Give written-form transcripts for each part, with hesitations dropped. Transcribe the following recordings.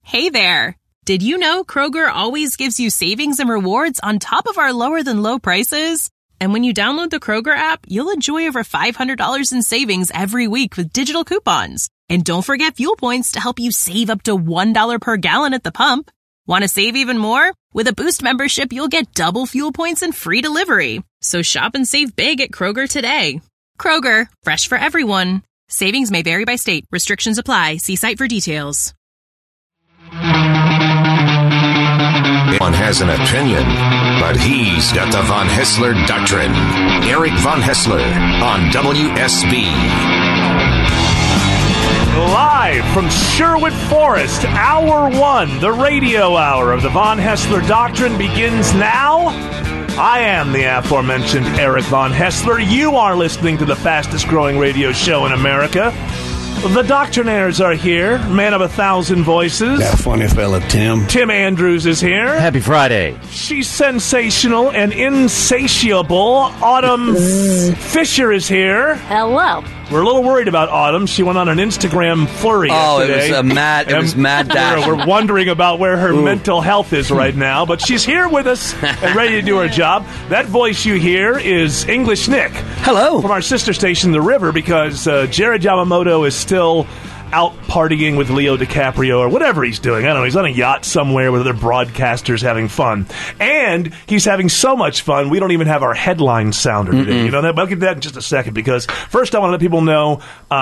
Hey there! Did you know Kroger always gives you savings and rewards on top of our lower-than-low prices? And when you download the Kroger app, you'll enjoy over $500 in savings every week with digital coupons. And don't forget fuel points to help you save up to $1 per gallon at the pump. Want to save even more? With a Boost membership, you'll get double fuel points and free delivery. So shop and save big at Kroger today. Kroger, fresh for everyone. Savings may vary by state. Restrictions apply. See site for details. One has an opinion, but he's got the Von Haessler Doctrine. Eric Von Haessler on WSB. Live from Sherwood Forest, Hour 1, the radio hour of the Von Haessler Doctrine begins now. I am the aforementioned Eric Von Haessler. You are listening to the fastest growing radio show in America. The Doctrinaires are here, man of 1,000 voices. That funny fella, Tim. Tim Andrews is here. Happy Friday. She's sensational and insatiable. Autumn Fisher is here. Hello. We're a little worried about Autumn. She went on an Instagram flurry yesterday. It was mad dash. We're wondering about where her mental health is right now, but she's here with us and ready to do her job. That voice you hear is English Nick. Hello. From our sister station, The River, because Jared Yamamoto is still out partying with Leo DiCaprio or whatever he's doing. I don't know. He's on a yacht somewhere with other broadcasters having fun. And he's having so much fun, we don't even have our headline sounder today. You know that? I'll get to that in just a second, because first I want to let people know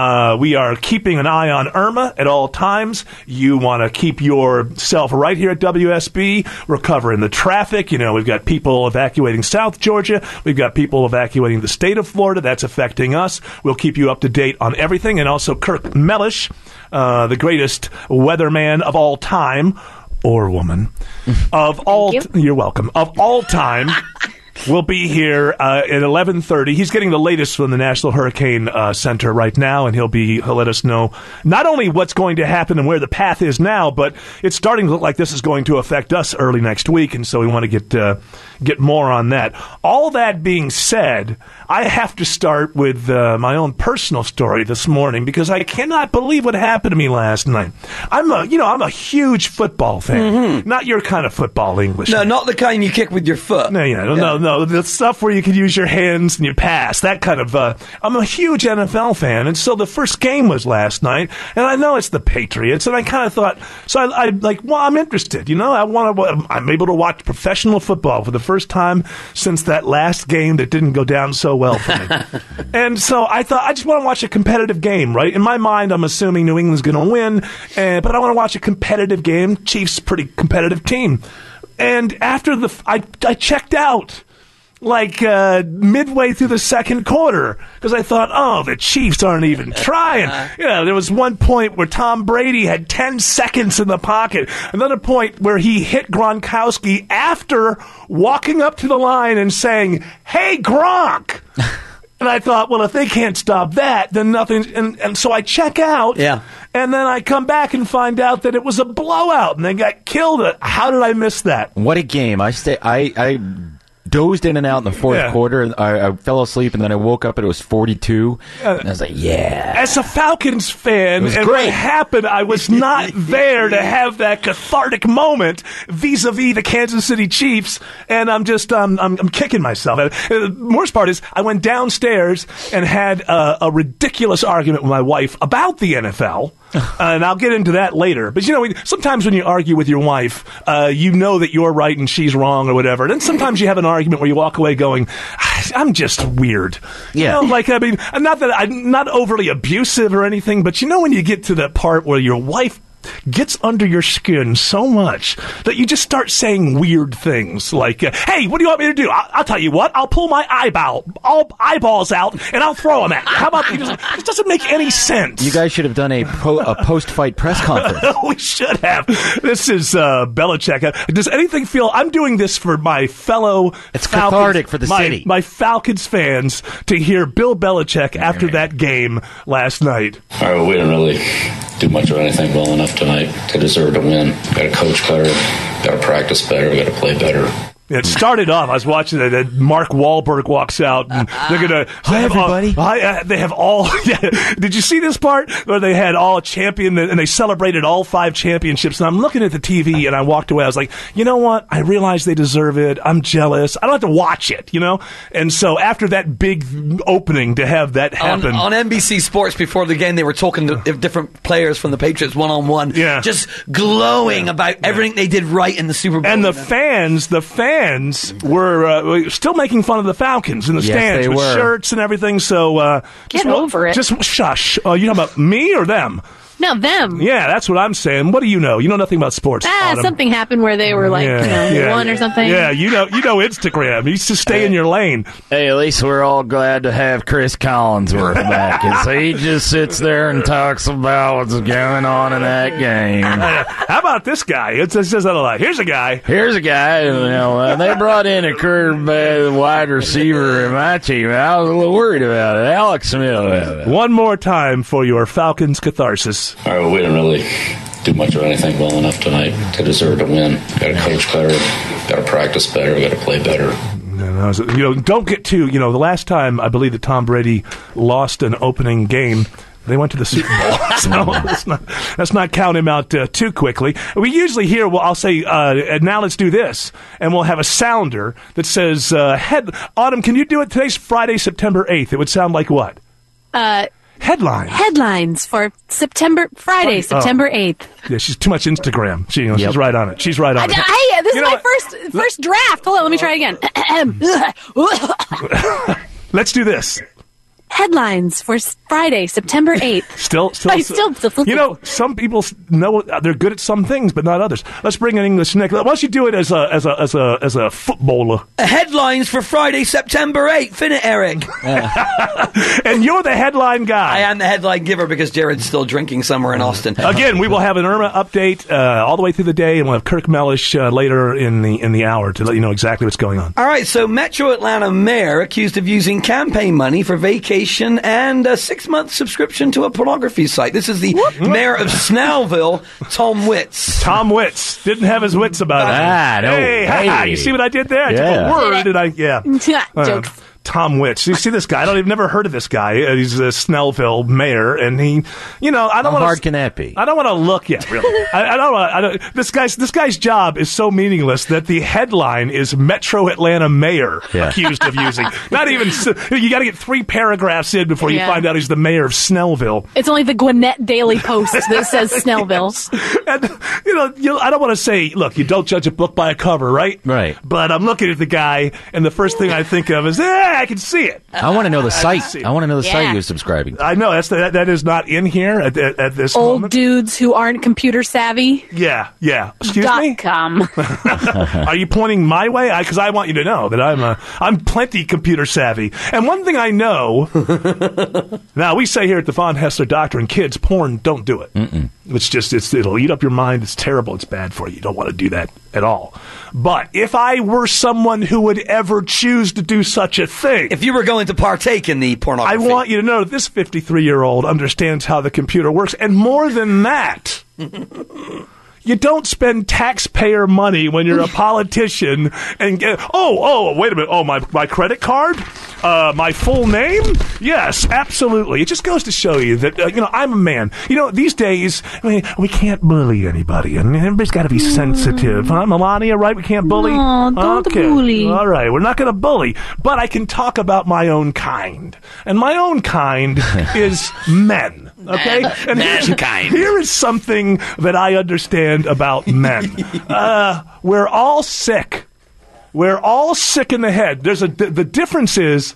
we are keeping an eye on Irma at all times. You want to keep yourself right here at WSB. We're covering the traffic. You know, we've got people evacuating South Georgia. We've got people evacuating the state of Florida. That's affecting us. We'll keep you up to date on everything. And also Kirk Mellish, the greatest weatherman of all time, or woman, of all. You're welcome. Of all time, will be here at 11:30. He's getting the latest from the National Hurricane Center right now, and he'll let us know not only what's going to happen and where the path is now, but it's starting to look like this is going to affect us early next week, and so we want to get more on that. All that being said, I have to start with my own personal story this morning, because I cannot believe what happened to me last night. I'm a huge football fan. Not your kind of football, English. No, not the kind you kick with your foot. No, the stuff where you can use your hands and you pass, that kind of. I'm a huge NFL fan, and so the first game was last night, and I know it's the Patriots, and I kind of thought, so I'm interested. You know, I'm able to watch professional football for the first time since that last game that didn't go down so well for me. And so I thought, I just want to watch a competitive game, right? In my mind, I'm assuming New England's going to win, but I want to watch a competitive game. Chiefs, pretty competitive team. And after I checked out midway through the second quarter, because I thought, the Chiefs aren't even trying. There was one point where Tom Brady had 10 seconds in the pocket. Another point where he hit Gronkowski after walking up to the line and saying, "Hey, Gronk." And I thought, well, if they can't stop that, then nothing. And so I check out. Yeah. And then I come back and find out that it was a blowout and they got killed. How did I miss that? What a game. I dozed in and out in the fourth quarter. I fell asleep, and then I woke up and it was 42. And I was like, yeah. As a Falcons fan, and great. What happened, I was not there to have that cathartic moment vis-a-vis the Kansas City Chiefs, and I'm kicking myself. The worst part is I went downstairs and had a ridiculous argument with my wife about the NFL. And I'll get into that later. But, sometimes when you argue with your wife, you know that you're right and she's wrong or whatever. And then sometimes you have an argument where you walk away going, I'm just weird. Yeah. Not that I'm not overly abusive or anything, but when you get to that part where your wife gets under your skin so much that you just start saying weird things like, hey, what do you want me to do? I'll tell you what, I'll pull my eyeballs out and I'll throw them at you. How about it doesn't make any sense. You guys should have done a post-fight press conference. We should have. This is Belichick. Does anything feel, I'm doing this for my fellow It's Falcons, cathartic for the city. My Falcons fans to hear Bill Belichick after that game last night. All right, we didn't really do much of anything well enough tonight to deserve to win. Got to coach better, got to practice better, got to play better. It started off. I was watching it. And Mark Wahlberg walks out, and they're gonna. Hi, everybody. They have all. Yeah. Did you see this part where they had all champion and they celebrated all 5 championships? And I'm looking at the TV, and I walked away. I was like, you know what? I realize they deserve it. I'm jealous. I don't have to watch it, you know. And so after that big opening to have that happen on NBC Sports before the game, they were talking to different players from the Patriots one-on-one, just glowing about everything they did right in the Super Bowl. And the fans were still making fun of the Falcons in the stands with shirts and everything. So get over it. Just shush. You talking about me or them? No, them. Yeah, that's what I'm saying. What do you know? You know nothing about sports. Something happened where they were won or something. Yeah, you know Instagram. You used to stay in your lane. Hey, at least we're all glad to have Chris Collinsworth back. He just sits there and talks about what's going on in that game. How about this guy? It says that a lot. Here's a guy. They brought in a curve wide receiver in my team. I was a little worried about it. Alex Smith. One more time for your Falcons catharsis. All right, well, we didn't really do much of anything well enough tonight to deserve to win. Got to coach better, got to practice better, got to play better. Don't get too. The last time I believe that Tom Brady lost an opening game, they went to the Super Bowl. So let's not count him out too quickly. We usually hear, I'll say, now let's do this, and we'll have a sounder that says, Autumn, can you do it? Today's Friday, September 8th. It would sound like what? Headlines for September 8th. Yeah, she's too much Instagram. She's right on it. She's right on it. Hey, this is my first draft. Hold on, let me try again. Let's do this. Headlines for Friday, September 8th. Still. Some people know they're good at some things, but not others. Let's bring in English Nick. Why don't you do it as a footballer? Headlines for Friday, September 8th. Finna, Eric. And you're the headline guy. I am the headline giver because Jared's still drinking somewhere in Austin. Again, we will have an Irma update all the way through the day, and we'll have Kirk Mellish later in the hour to let you know exactly what's going on. All right, so Metro Atlanta mayor accused of using campaign money for vacation and a 6-month subscription to a pornography site. This is the mayor of Snellville, Tom Witz. Tom Witz didn't have his wits about it. Hey, you see what I did there? I took a word and Jokes. Tom Witz. You see this guy? I've never heard of this guy. He's a Snellville mayor, and he, I don't want to. How hard can that be? I don't want to look yet. Really, I don't. This guy's job is so meaningless that the headline is Metro Atlanta mayor accused of using. Not even. You got to get 3 paragraphs in before you find out he's the mayor of Snellville. It's only the Gwinnett Daily Post that says Snellville. And I don't want to say, look, you don't judge a book by a cover, right? Right. But I'm looking at the guy, and the first thing I think of is, I can see it. I want to know the site. I want to know the site you're subscribing to. I know that is not in here at this Old moment. Dudes who aren't computer savvy. Yeah. Excuse me. .com. Are you pointing my way? Because I want you to know that I'm plenty computer savvy. And one thing I know. Now we say here at the Von Hessler Doctrine, kids, porn, don't do it. Mm-mm. It'll eat up your mind. It's terrible. It's bad for you. You don't want to do that at all. But if I were someone who would ever choose to do such a thing, if you were going to partake in the pornography, I want you to know that this 53-year-old understands how the computer works, and more than that. You don't spend taxpayer money when you're a politician and get, wait a minute. Oh, my credit card? My full name? Yes, absolutely. It just goes to show you that, I'm a man. These days, we can't bully anybody, and everybody's got to be sensitive. Huh, Melania, right? We can't bully? No, don't bully. All right, we're not going to bully, but I can talk about my own kind. And my own kind is men. Okay? And here is something that I understand about men. We're all sick. We're all sick in the head. The difference is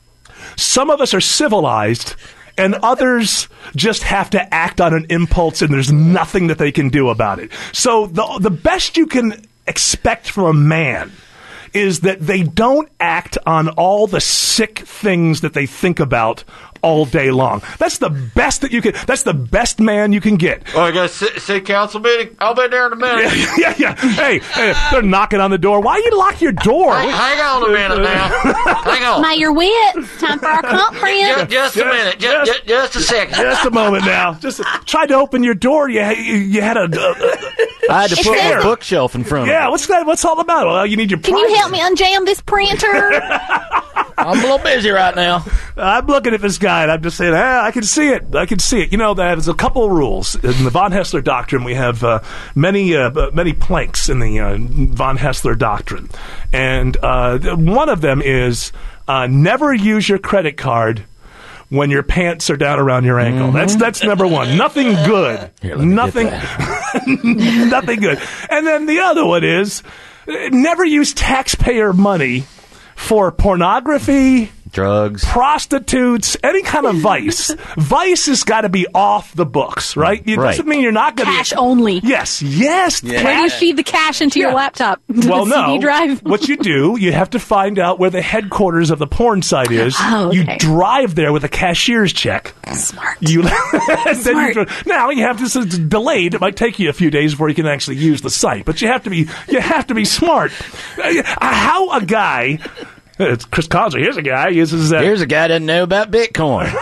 some of us are civilized and others just have to act on an impulse and there's nothing that they can do about it. So the best you can expect from a man is that they don't act on all the sick things that they think about all day long. That's the best that you can. That's the best man you can get. Oh, I got a city council meeting. I'll be there in a minute. Yeah. Hey, they're knocking on the door. Why you lock your door? Hang on a minute now. Hang on. My, you're wet. It's time for our conference. Just a minute. Just a second. Just a moment now. Just tried to open your door. You had a I had to put chair. a bookshelf in front of Yeah, it. what's that? What's all about? Well, you need your Can you help me unjam this printer? I'm a little busy right now. I'm looking at this guy, and I'm just saying, I can see it. I can see it. You know, there's a couple of rules. In the von Hessler doctrine, we have many planks in the von Hessler doctrine. And one of them is never use your credit card when your pants are down around your ankle. That's number one. Nothing good. Here, let me Nothing, get nothing good. And then the other one is never use taxpayer money for pornography, Drugs. prostitutes, any kind of vice. Vice has got to be off the books, right? It Right. doesn't mean you're not going to Cash only. Yes. Yeah. Where do you feed the cash into your Yeah. laptop? Well, the CD no. drive? What you do, you have to find out where the headquarters of the porn site is. Oh, okay. You drive there with a cashier's check. Smart. You then Smart. now you have this is delayed. It might take you a few days before you can actually use the site, but you have to be smart. How a guy? It's Chris Collins. Here's a guy uses that. Here's a guy that doesn't know about Bitcoin.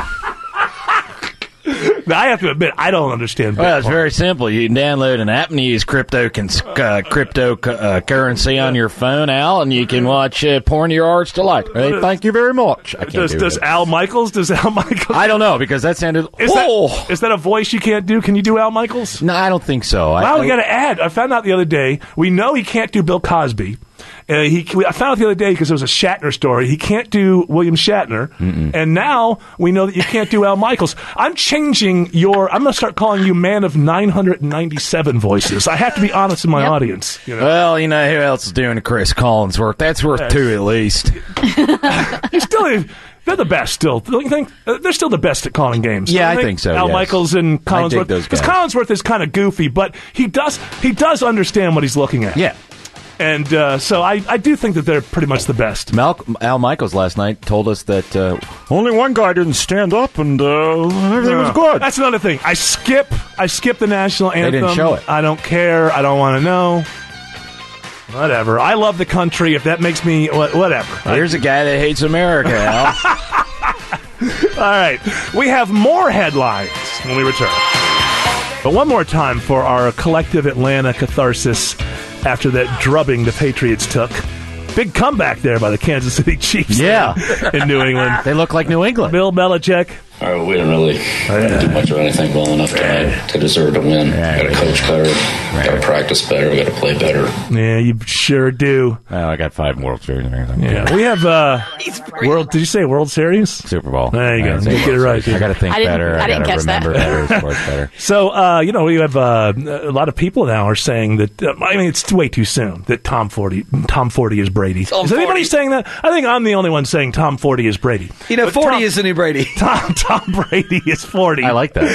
Now, I have to admit, I don't understand. Well, it's Bitcoin. very simple. You can download an app and you use cryptocurrency on your phone, Al, and you can watch porn to your heart's delight. Hey, thank you very much. I can't do Does it. Al Michaels? I don't know, because that sounded... Is that a voice you can't do? Can you do Al Michaels? No, I don't think so. Wow, we got to add. I found out the other day. We know he can't do Bill Cosby. I found out the other day because there was a Shatner story. He can't do William Shatner, and now we know that you can't do Al Michaels. I'm changing your. I'm going to start calling you man of 997 voices. I have to be honest in my audience. You know? Well, you know who else is doing Chris Collinsworth? That's worth two at least. You're still. They're the best still. Don't you think? They're still the best at calling games. Yeah, don't I you think so, Al yes. Michaels and I dig Collinsworth. those Because guys. Collinsworth is kind of goofy, but he does understand what he's looking at. Yeah. And so I do think that they're pretty much the best. Al Michaels last night told us that only one guy didn't stand up and everything was good. That's another thing. I skip the national anthem. didn't show it. I don't care. I don't want to know. Whatever. I love the country. If that makes me whatever. Here's a guy that hates America, Al. All right. We have more headlines when we return. But one more time for our collective Atlanta catharsis after that drubbing the Patriots took. Big comeback there by the Kansas City Chiefs. Yeah. In New England. They look like New England. Bill Belichick. All right, we didn't really do much of anything well enough tonight to deserve to win. Got to coach better, got to practice better, got to play better. Yeah, you sure do. Well, I got 5 World Series. Yeah, we have World. Did you say World Series? Super Bowl. There you go. I You get it right. I got to think I didn't- better. I didn't got to catch that. remember better. Sports better. So, we have a lot of people now are saying that. I mean, it's way too soon that Tom Forty is Brady. Is anybody 40. saying that? I think I'm the only one saying Tom Forty is Brady. You know, But 40 Tom- is the new Brady. Tom Brady is 40. I like that.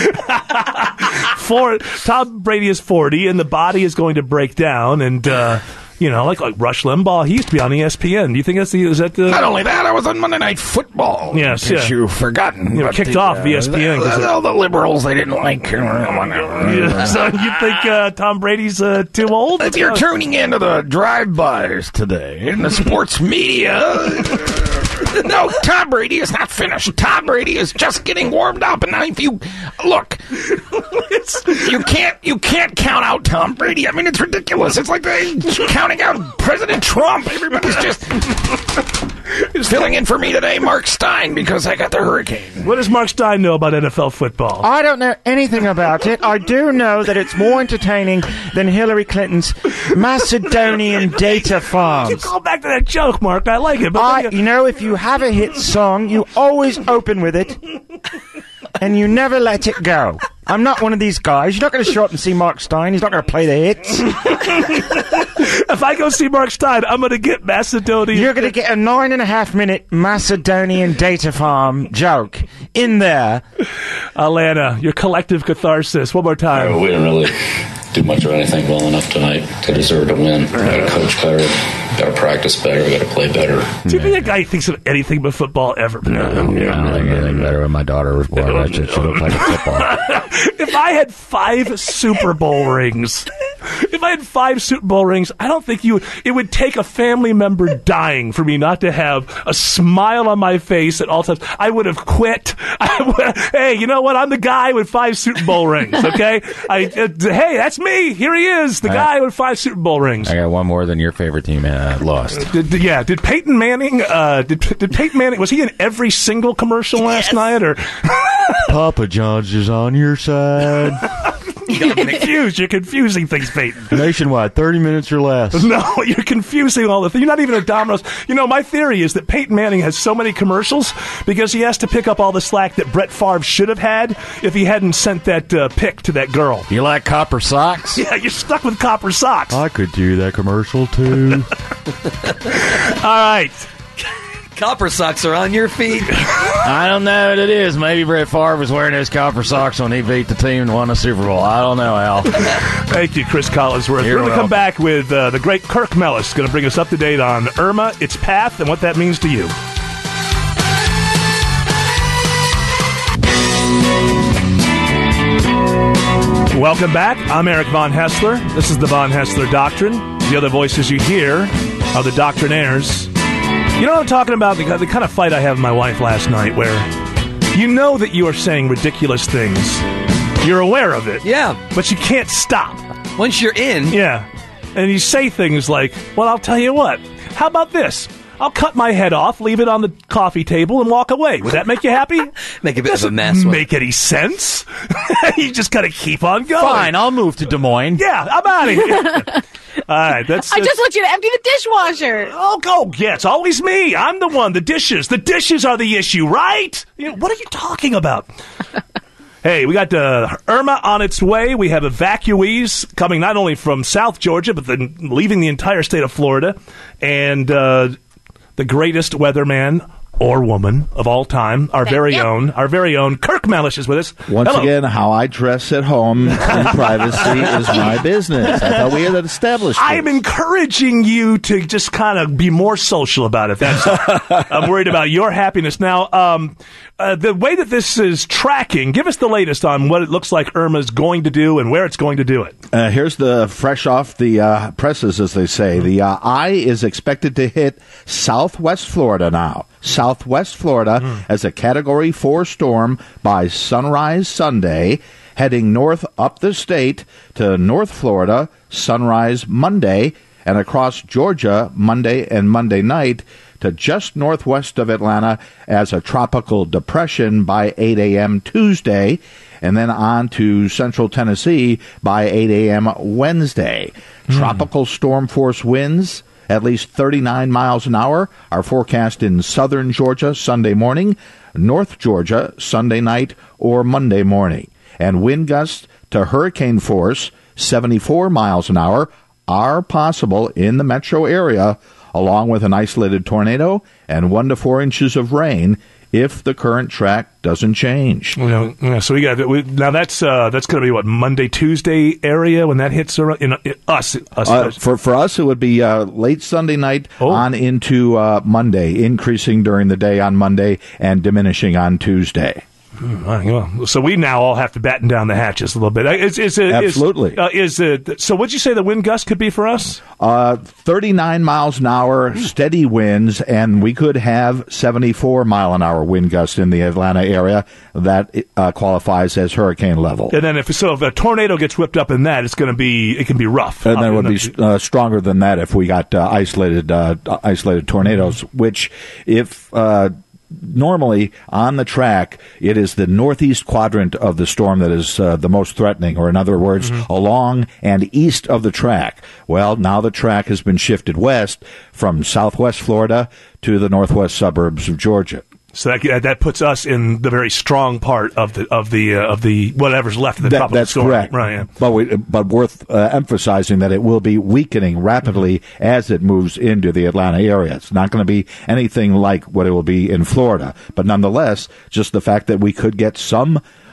Tom Brady is 40, and the body is going to break down. And like Rush Limbaugh, he used to be on ESPN. Do you think is that the? Not only that, I was on Monday Night Football. Yes, in yeah. case you've forgotten. You were But kicked off ESPN 'cause All the liberals they didn't like. Yeah, so you think Tom Brady's too old? If you're tuning into the drive-bys today in the sports media, no, Tom Brady is not finished. Tom Brady is just getting warmed up. And now, if you look, you can't count out Tom Brady. I mean, it's ridiculous. It's like counting out President Trump. Everybody's just filling in for me today, Mark Stein, because I got the hurricane. What does Mark Stein know about NFL football? I don't know anything about it. I do know that it's more entertaining than Hillary Clinton's Macedonian data You farms. go back to that joke, Mark. I like it. But If you have a hit song, you always open with it, and you never let it go. I'm not one of these guys. You're not going to show up and see Mark Stein. He's not going to play the hits. if I go see Mark Stein, I'm going to get Macedonia. You're going to get a 9.5-minute Macedonian data farm joke in there. Atlanta, your collective catharsis. One more time. We didn't really do much of anything well enough tonight to deserve to win. Got to coach better, got to practice better, got to play better. Do you think that guy thinks of anything but football ever? I don't think anything better when my daughter was born. She looked like a football. If I had 5 Super Bowl rings, If I had 5 Super Bowl rings, I don't think it would take a family member dying for me not to have a smile on my face at all times. I would have quit. Hey, you know what? I'm the guy with 5 Super Bowl rings, okay? Hey, that's me. Here he is, the guy with 5 Super Bowl rings. I got one more than your favorite team lost. Did Peyton Manning, did Peyton Manning, was he in every single commercial last night? Or Papa John's is on your side. You're confused. You're confusing things, Peyton. Nationwide, 30 minutes or less. No, you're confusing all the things. You're not even a Domino's. You know, my theory is that Peyton Manning has so many commercials because he has to pick up all the slack that Brett Favre should have had if he hadn't sent that pic to that girl. You like copper socks? Yeah, you're stuck with copper socks. I could do that commercial, too. All right. Copper socks are on your feet. I don't know what it is. Maybe Brett Favre was wearing those copper socks when he beat the team and won the Super Bowl. I don't know, Al. Thank you, Chris Collinsworth. We're going to come back with the great Kirk Mellis, going to bring us up to date on Irma, its path, and what that means to you. Welcome back. I'm Eric Von Hessler. This is the Von Hessler Doctrine. The other voices you hear are the doctrinaires. You know what I'm talking about? The kind of fight I had with my wife last night where you know that you are saying ridiculous things. You're aware of it. Yeah. But you can't stop. Once you're in. Yeah. And you say things like, well, I'll tell you what. How about this? I'll cut my head off, leave it on the coffee table, and walk away. Would that make you happy? Make a bit of a mess. Doesn't make any sense. You just got to keep on going. Fine, I'll move to Des Moines. Yeah, I'm out of here. All right, I just want you to empty the dishwasher. Oh, yeah, it's always me. I'm the one. The dishes are the issue, right? What are you talking about? Hey, we got Irma on its way. We have evacuees coming not only from South Georgia, but then leaving the entire state of Florida. And the greatest weatherman or woman of all time, our very own Kirk Mellish is with us. Once Hello. again, how I dress at home in privacy is my business. I thought we had established I'm encouraging you to just kind of be more social about it. I'm worried about your happiness. Now, the way that this is tracking, give us the latest on what it looks like Irma's going to do and where it's going to do it. Here's the fresh off the presses, as they say. The eye is expected to hit southwest Florida now. Southwest Florida as a Category 4 storm by sunrise Sunday, heading north up the state to North Florida, sunrise Monday, and across Georgia Monday and Monday night to just northwest of Atlanta as a tropical depression by 8 a.m. Tuesday, and then on to central Tennessee by 8 a.m. Wednesday. Tropical storm force winds at least 39 miles an hour are forecast in southern Georgia Sunday morning, North Georgia Sunday night or Monday morning. And wind gusts to hurricane force, 74 miles an hour, are possible in the metro area, along with an isolated tornado and 1 to 4 inches of rain if the current track doesn't change. So we got now that's going to be what, Monday, Tuesday area when that hits us. For us, it would be late Sunday night on into Monday, increasing during the day on Monday and diminishing on Tuesday. So we now all have to batten down the hatches a little bit. Absolutely. So what'd you say the wind gust could be for us? 39 miles an hour, steady winds, and we could have 74 mile an hour wind gusts in the Atlanta area. That qualifies as hurricane level. And then if a tornado gets whipped up in that, it can be rough. And then it would be stronger than that if we got isolated tornadoes, which if normally on the track, it is the northeast quadrant of the storm that is the most threatening, or in other words, along and east of the track. Well, now the track has been shifted west from southwest Florida to the northwest suburbs of Georgia. So that puts us in the very strong part of the whatever's left of the tropical that's storm. Correct. Right. Yeah. But worth emphasizing that it will be weakening rapidly as it moves into the Atlanta area. It's not going to be anything like what it will be in Florida, but nonetheless, just the fact that we could get some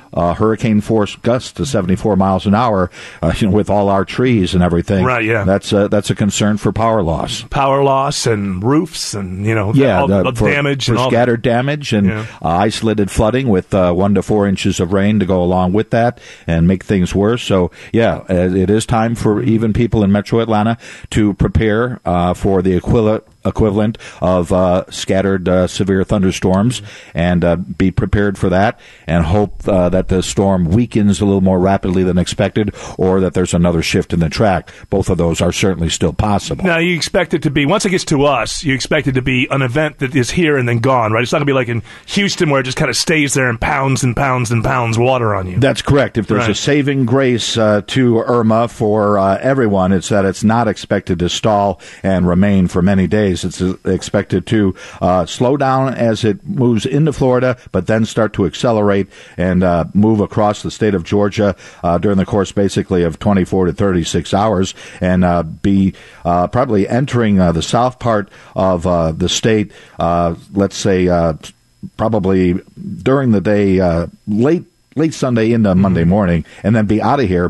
hurricane force gusts to 74 miles an hour, with all our trees and everything. Right, yeah. That's a concern for power loss. Power loss and roofs and, all the damage. For scattered damage and isolated flooding with 1 to 4 inches of rain to go along with that and make things worse. So, it is time for even people in Metro Atlanta to prepare for the equivalent of scattered severe thunderstorms and be prepared for that and hope that the storm weakens a little more rapidly than expected or that there's another shift in the track. Both of those are certainly still possible. Now, you expect it to be, once it gets to us, you expect it to be an event that is here and then gone, right? It's not going to be like in Houston where it just kind of stays there and pounds and pounds and pounds water on you. That's correct. If there's a saving grace to Irma for everyone, it's that it's not expected to stall and remain for many days. It's expected to slow down as it moves into Florida, but then start to accelerate and move across the state of Georgia during the course basically of 24 to 36 hours and be probably entering the south part of the state, let's say probably during the day, late Sunday into Monday morning, and then be out of here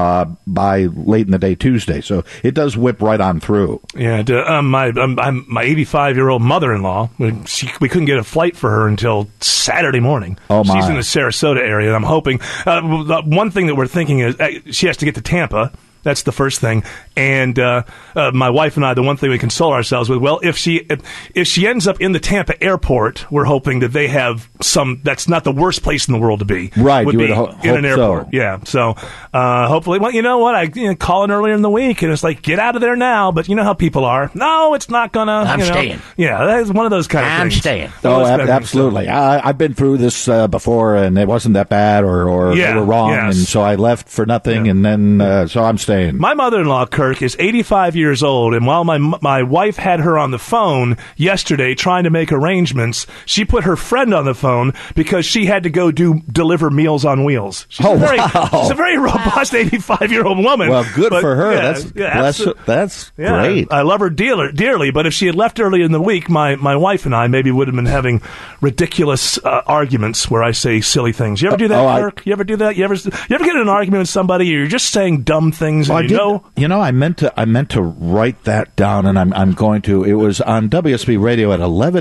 by late in the day Tuesday. So it does whip right on through. Yeah, my 85-year-old mother-in-law, we couldn't get a flight for her until Saturday morning. Oh, my. She's in the Sarasota area, and I'm hoping one thing that we're thinking is she has to get to Tampa. That's the first thing. And my wife and I, the one thing we console ourselves with, well, if she ends up in the Tampa airport, we're hoping that they have that's not the worst place in the world to be. Right. Would you be would in an airport. So. Yeah. So hopefully, well, you know what? I call in earlier in the week, and it's like, get out of there now. But you know how people are. No, it's not going to. I'm staying. Yeah, that's one of those kind of things. I'm staying. Oh, absolutely. I've been through this before, and it wasn't that bad, or they were wrong, and so I left for nothing, and then so I'm staying. My mother-in-law, Kirk, is 85 years old, and while my wife had her on the phone yesterday trying to make arrangements, she put her friend on the phone because she had to go deliver Meals on Wheels. She's a very robust 85-year-old woman. Well, good for her. Yeah, that's great. I love her dearly, but if she had left early in the week, my wife and I maybe would have been having ridiculous arguments where I say silly things. You ever do that, Kirk? You ever do that? You ever get in an argument with somebody, or you're just saying dumb things and I meant to write that down, and I'm going to. It was on WSB Radio at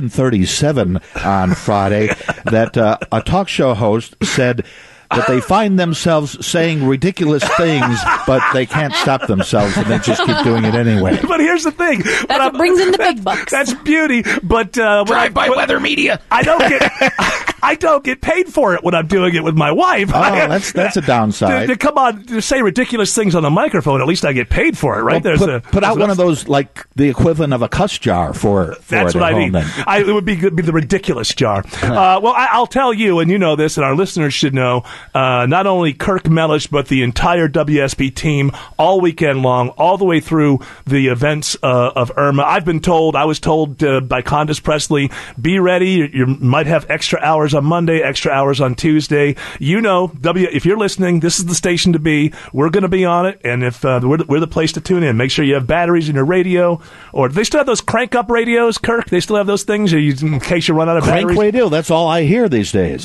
11:37 on Friday that a talk show host said that they find themselves saying ridiculous things, but they can't stop themselves, and they just keep doing it anyway. But here's the thing. That's what brings in the big bucks. That's beauty, but... Drive-by weather media. I don't get paid for it when I'm doing it with my wife. Oh, that's a downside. To come on, to say ridiculous things on the microphone, at least I get paid for it, right? Well, put out one of those, like the equivalent of a cuss jar for that's it what at I home, need. then. It would be the ridiculous jar. Well, I'll tell you, and you know this, and our listeners should know, not only Kirk Mellish, but the entire WSB team all weekend long, all the way through the events of Irma. I was told by Condace Presley, be ready. You might have extra hours on Monday, extra hours on Tuesday. You know, if you're listening, this is the station to be. We're going to be on it, and if we're the place to tune in. Make sure you have batteries in your radio, or do they still have those crank-up radios, Kirk? They still have those things, in case you run out of batteries? Crank radio, that's all I hear these days.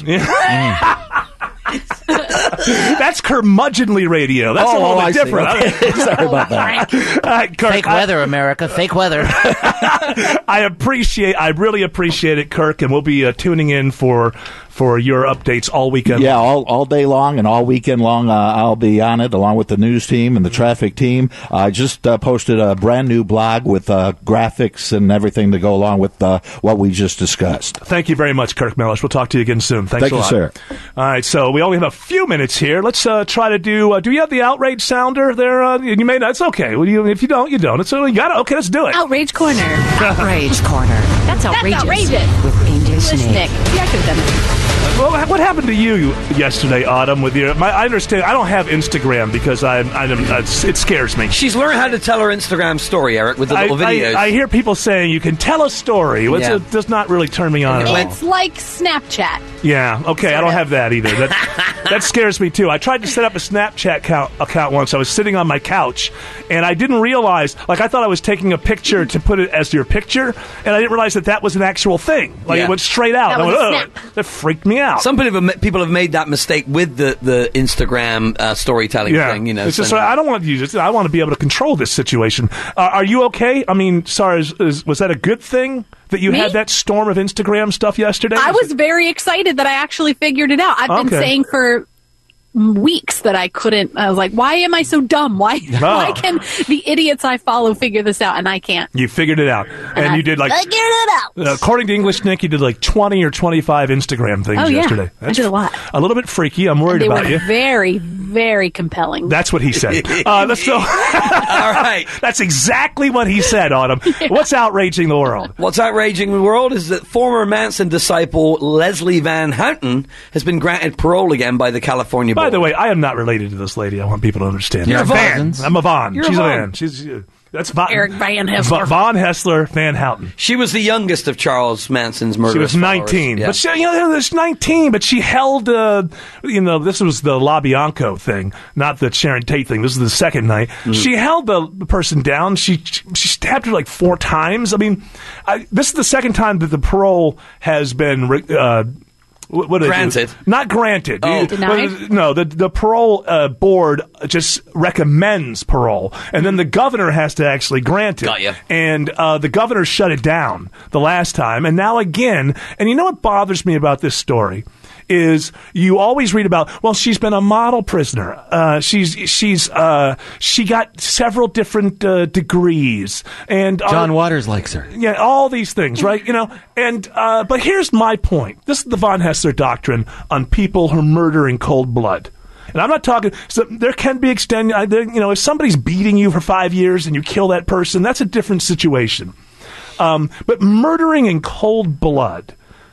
That's curmudgeonly radio. That's a little bit different. Okay. Sorry about that. Kirk, fake weather, America. Fake weather. I really appreciate it, Kirk, and we'll be tuning in for your updates all weekend. Yeah, all day long and all weekend long. I'll be on it along with the news team and the traffic team. I just posted a brand new blog with graphics and everything to go along with what we just discussed. Thank you very much, Kirk Mellish. We'll talk to you again soon. Thank you, a lot. sir. All right, so we only have a few minutes here. Let's try to do you have the outrage sounder there? You may not. It's okay. If you don't, you don't. It's you got it. Okay, let's do it. Outrage Corner. Outrage Corner. That's outrageous. With English Nick. Yeah, I could have done it. Well, what happened to you yesterday, Autumn? With I understand. I don't have Instagram because it scares me. She's learned how to tell her Instagram story, Eric, with the little videos. I hear people saying you can tell a story. It does not really turn me on at all. It's like Snapchat. Yeah, okay, I don't have that either. That scares me, too. I tried to set up a Snapchat account once. I was sitting on my couch, and I didn't realize, I thought I was taking a picture to put it as your picture, and I didn't realize that was an actual thing. It went straight out. That was a snap. That freaked me me out. Some people have made that mistake with the Instagram storytelling thing. It's just I don't want to use it. I want to be able to control this situation. Are you okay? I mean, sorry, was that a good thing that you had that storm of Instagram stuff yesterday? I was very excited that I actually figured it out. I've been saying for weeks that I couldn't. I was like, why am I so dumb? Why can the idiots I follow figure this out and I can't? You figured it out. And you did I figured it out. According to English Nick, you did like 20 or 25 Instagram things yesterday. I did a lot. A little bit freaky. I'm worried about you. Very, very compelling. That's what he said. Let's go. All right. That's exactly what he said, Autumn. Yeah. What's outraging the world? What's outraging the world is that former Manson disciple Leslie Van Houten has been granted parole again by the California board. By the way, I am not related to this lady. I want people to understand. You're a Van. I'm a Von. She's a Van. Van. That's Von. Eric Van Hessler. Von Hessler, Van Houten. She was the youngest of Charles Manson's murderers. She was 19. Yeah. But she, there's 19, but she held, this was the LaBianco thing, not the Sharon Tate thing. This is the second night. Mm-hmm. She held the person down. She stabbed her like 4 times. I mean, this is the second time that the parole has been what granted. Not granted. Denied? No, the parole board just recommends parole, and then the governor has to actually grant it. Got ya. And the governor shut it down the last time, and now again. And you know what bothers me about this story? Is you always read about, well, she's been a model prisoner. She got several different degrees, and John Waters likes her. Yeah, all these things, right? And but here's my point. This is the Von Hessler doctrine on people who murder in cold blood. And I'm not talking. So there can be if somebody's beating you for 5 years and you kill that person, that's a different situation. But murdering in cold blood.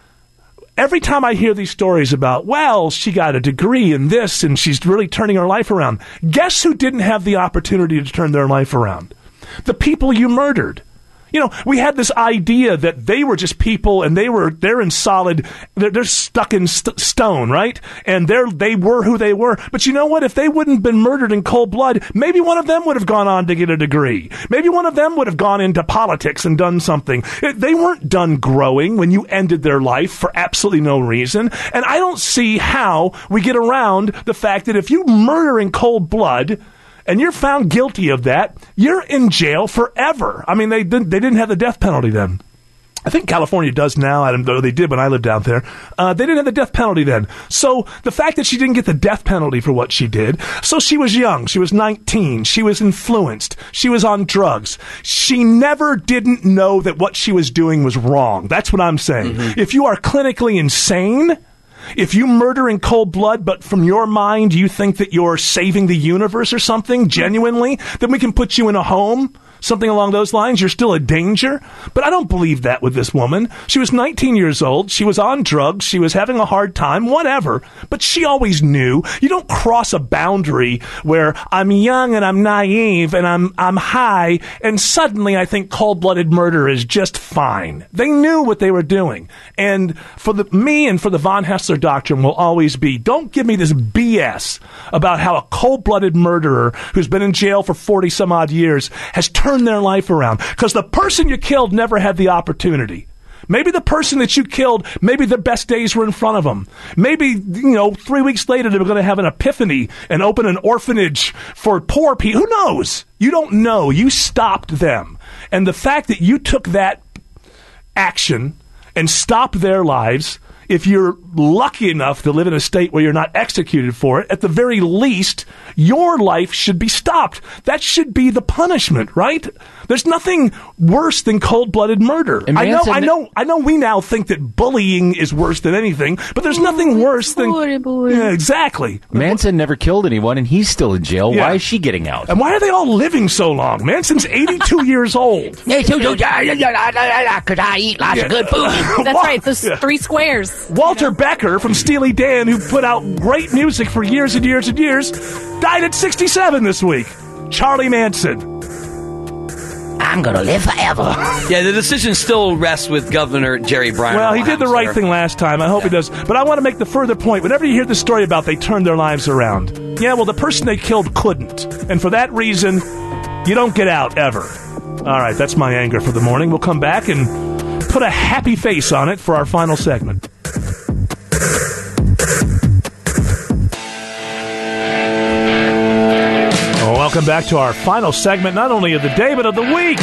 Every time I hear these stories about, well, she got a degree in this and she's really turning her life around, guess who didn't have the opportunity to turn their life around? The people you murdered. We had this idea that they were just people and they're in solid, they're stuck in stone, right? And they were who they were. But you know what? If they wouldn't have been murdered in cold blood, maybe one of them would have gone on to get a degree. Maybe one of them would have gone into politics and done something. They weren't done growing when you ended their life for absolutely no reason. And I don't see how we get around the fact that if you murder in cold blood, and you're found guilty of that, you're in jail forever. I mean, they didn't have the death penalty then. I think California does now. I don't know. They did when I lived out there. They didn't have the death penalty then. So the fact that she didn't get the death penalty for what she did, so she was young. She was 19. She was influenced. She was on drugs. She never didn't know that what she was doing was wrong. That's what I'm saying. Mm-hmm. If you are clinically insane, if you murder in cold blood, but from your mind you think that you're saving the universe or something, genuinely, then we can put you in a home, something along those lines. You're still a danger. But I don't believe that with this woman. She was 19 years old. She was on drugs. She was having a hard time, whatever. But she always knew. You don't cross a boundary where I'm young and I'm naive and I'm high and suddenly I think cold-blooded murder is just fine. They knew what they were doing. And for me and for the Von Hessler doctrine will always be, don't give me this BS about how a cold-blooded murderer who's been in jail for 40-some-odd years has turned their life around. Because the person you killed never had the opportunity. Maybe the person that you killed, maybe the best days were in front of them. Maybe, 3 weeks later they were going to have an epiphany and open an orphanage for poor people. Who knows? You don't know. You stopped them. And the fact that you took that action and stopped their lives, if you're lucky enough to live in a state where you're not executed for it, at the very least, your life should be stopped. That should be the punishment, right? There's nothing worse than cold-blooded murder. I know we now think that bullying is worse than anything, but there's nothing worse than... Yeah, exactly. Manson never killed anyone, and he's still in jail. Yeah. Why is she getting out? And why are they all living so long? Manson's 82 years old. Because I eat lots of good food. That's right, those 3 squares. Walter Becker from Steely Dan, who put out great music for years and years and years, died at 67 this week. Charlie Manson. I'm going to live forever. Yeah, the decision still rests with Governor Jerry Brown. Well, he did the right thing last time. I hope he does. But I want to make the further point. Whenever you hear the story about they turned their lives around, yeah, well, the person they killed couldn't. And for that reason, you don't get out ever. All right, that's my anger for the morning. We'll come back and put a happy face on it for our final segment. Welcome back to our final segment, not only of the day, but of the week.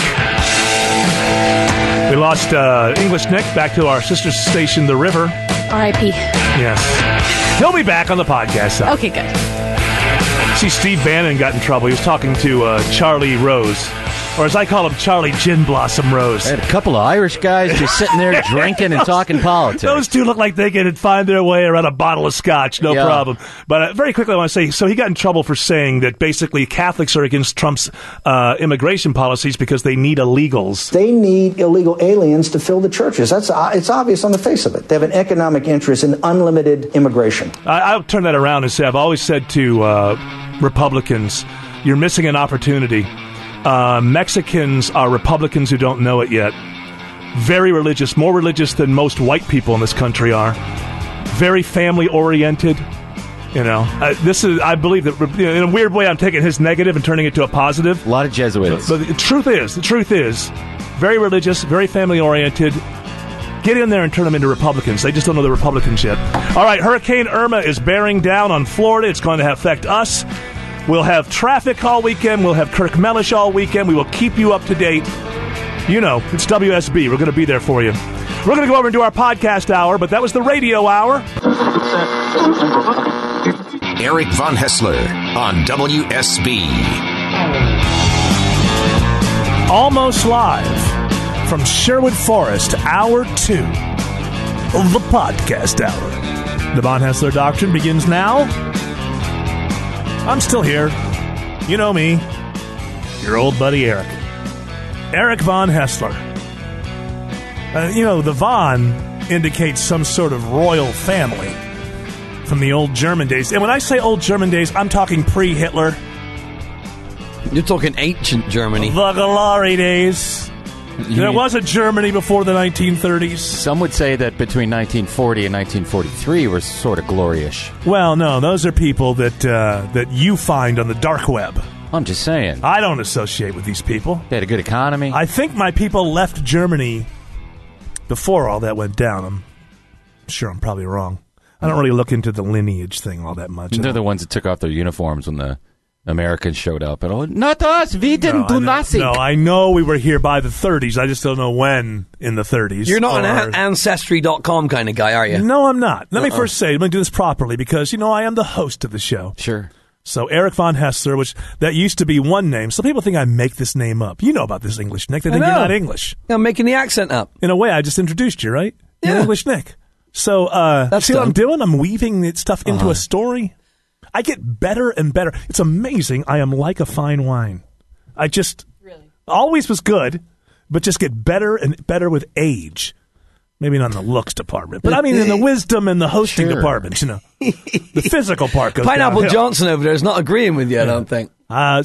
We lost English Nick back to our sister station, The River. R.I.P. Yes. He'll be back on the podcast. Though. Okay, good. See, Steve Bannon got in trouble. He was talking to Charlie Rose. Or as I call him, Charlie Gin Blossom Rose. I had a couple of Irish guys just sitting there drinking and talking politics. Those two look like they could find their way around a bottle of scotch, no problem. But very quickly, I want to say, so he got in trouble for saying that basically Catholics are against Trump's immigration policies because they need illegals. They need illegal aliens to fill the churches. It's obvious on the face of it. They have an economic interest in unlimited immigration. I'll turn that around and say, I've always said to Republicans, you're missing an opportunity. Mexicans are Republicans who don't know it yet. Very religious, more religious than most white people in this country are. Very family-oriented. You know, I believe that in a weird way I'm taking his negative and turning it to a positive. A lot of Jesuits. But the truth is, very religious, very family-oriented. Get in there and turn them into Republicans. They just don't know they're Republicans yet. All right, Hurricane Irma is bearing down on Florida. It's going to affect us. We'll have traffic all weekend. We'll have Kirk Mellish all weekend. We will keep you up to date. You know, it's WSB. We're going to be there for you. We're going to go over and do our podcast hour, but that was the radio hour. Eric Von Hessler on WSB. Almost live from Sherwood Forest, Hour 2 of the podcast hour. The Von Hessler Doctrine begins now. I'm still here. You know me. Your old buddy Eric. Eric Von Hessler. You know, the Von indicates some sort of royal family from the old German days. And when I say old German days, I'm talking pre-Hitler. You're talking ancient Germany. The glory days. There was a Germany before the 1930s. Some would say that between 1940 and 1943 were sort of glorious. Well, no, those are people that you find on the dark web. I'm just saying. I don't associate with these people. They had a good economy. I think my people left Germany before all that went down. I'm sure I'm probably wrong. I don't really look into the lineage thing all that much. They're the ones that took off their uniforms when the Americans showed up and all. Not us. We didn't do nothing. No, I know we were here by the 30s. I just don't know when in the 30s. You're not an Ancestry.com kind of guy, are you? No, I'm not. Let me first say, let me do this properly because, you know, I am the host of the show. Sure. So Eric Von Hessler, which that used to be one name. Some people think I make this name up. You know about this English Nick. They think you're not English. I'm making the accent up. In a way, I just introduced you, right? Yeah. You're English Nick. So, see what I'm doing? I'm weaving stuff into a story. I get better and better. It's amazing. I am like a fine wine. I just always was good, but just get better and better with age. Maybe not in the looks department, but I mean in the wisdom and the hosting department, you know. The physical part goes Pineapple downhill. Johnson over there is not agreeing with you, I don't think. I'm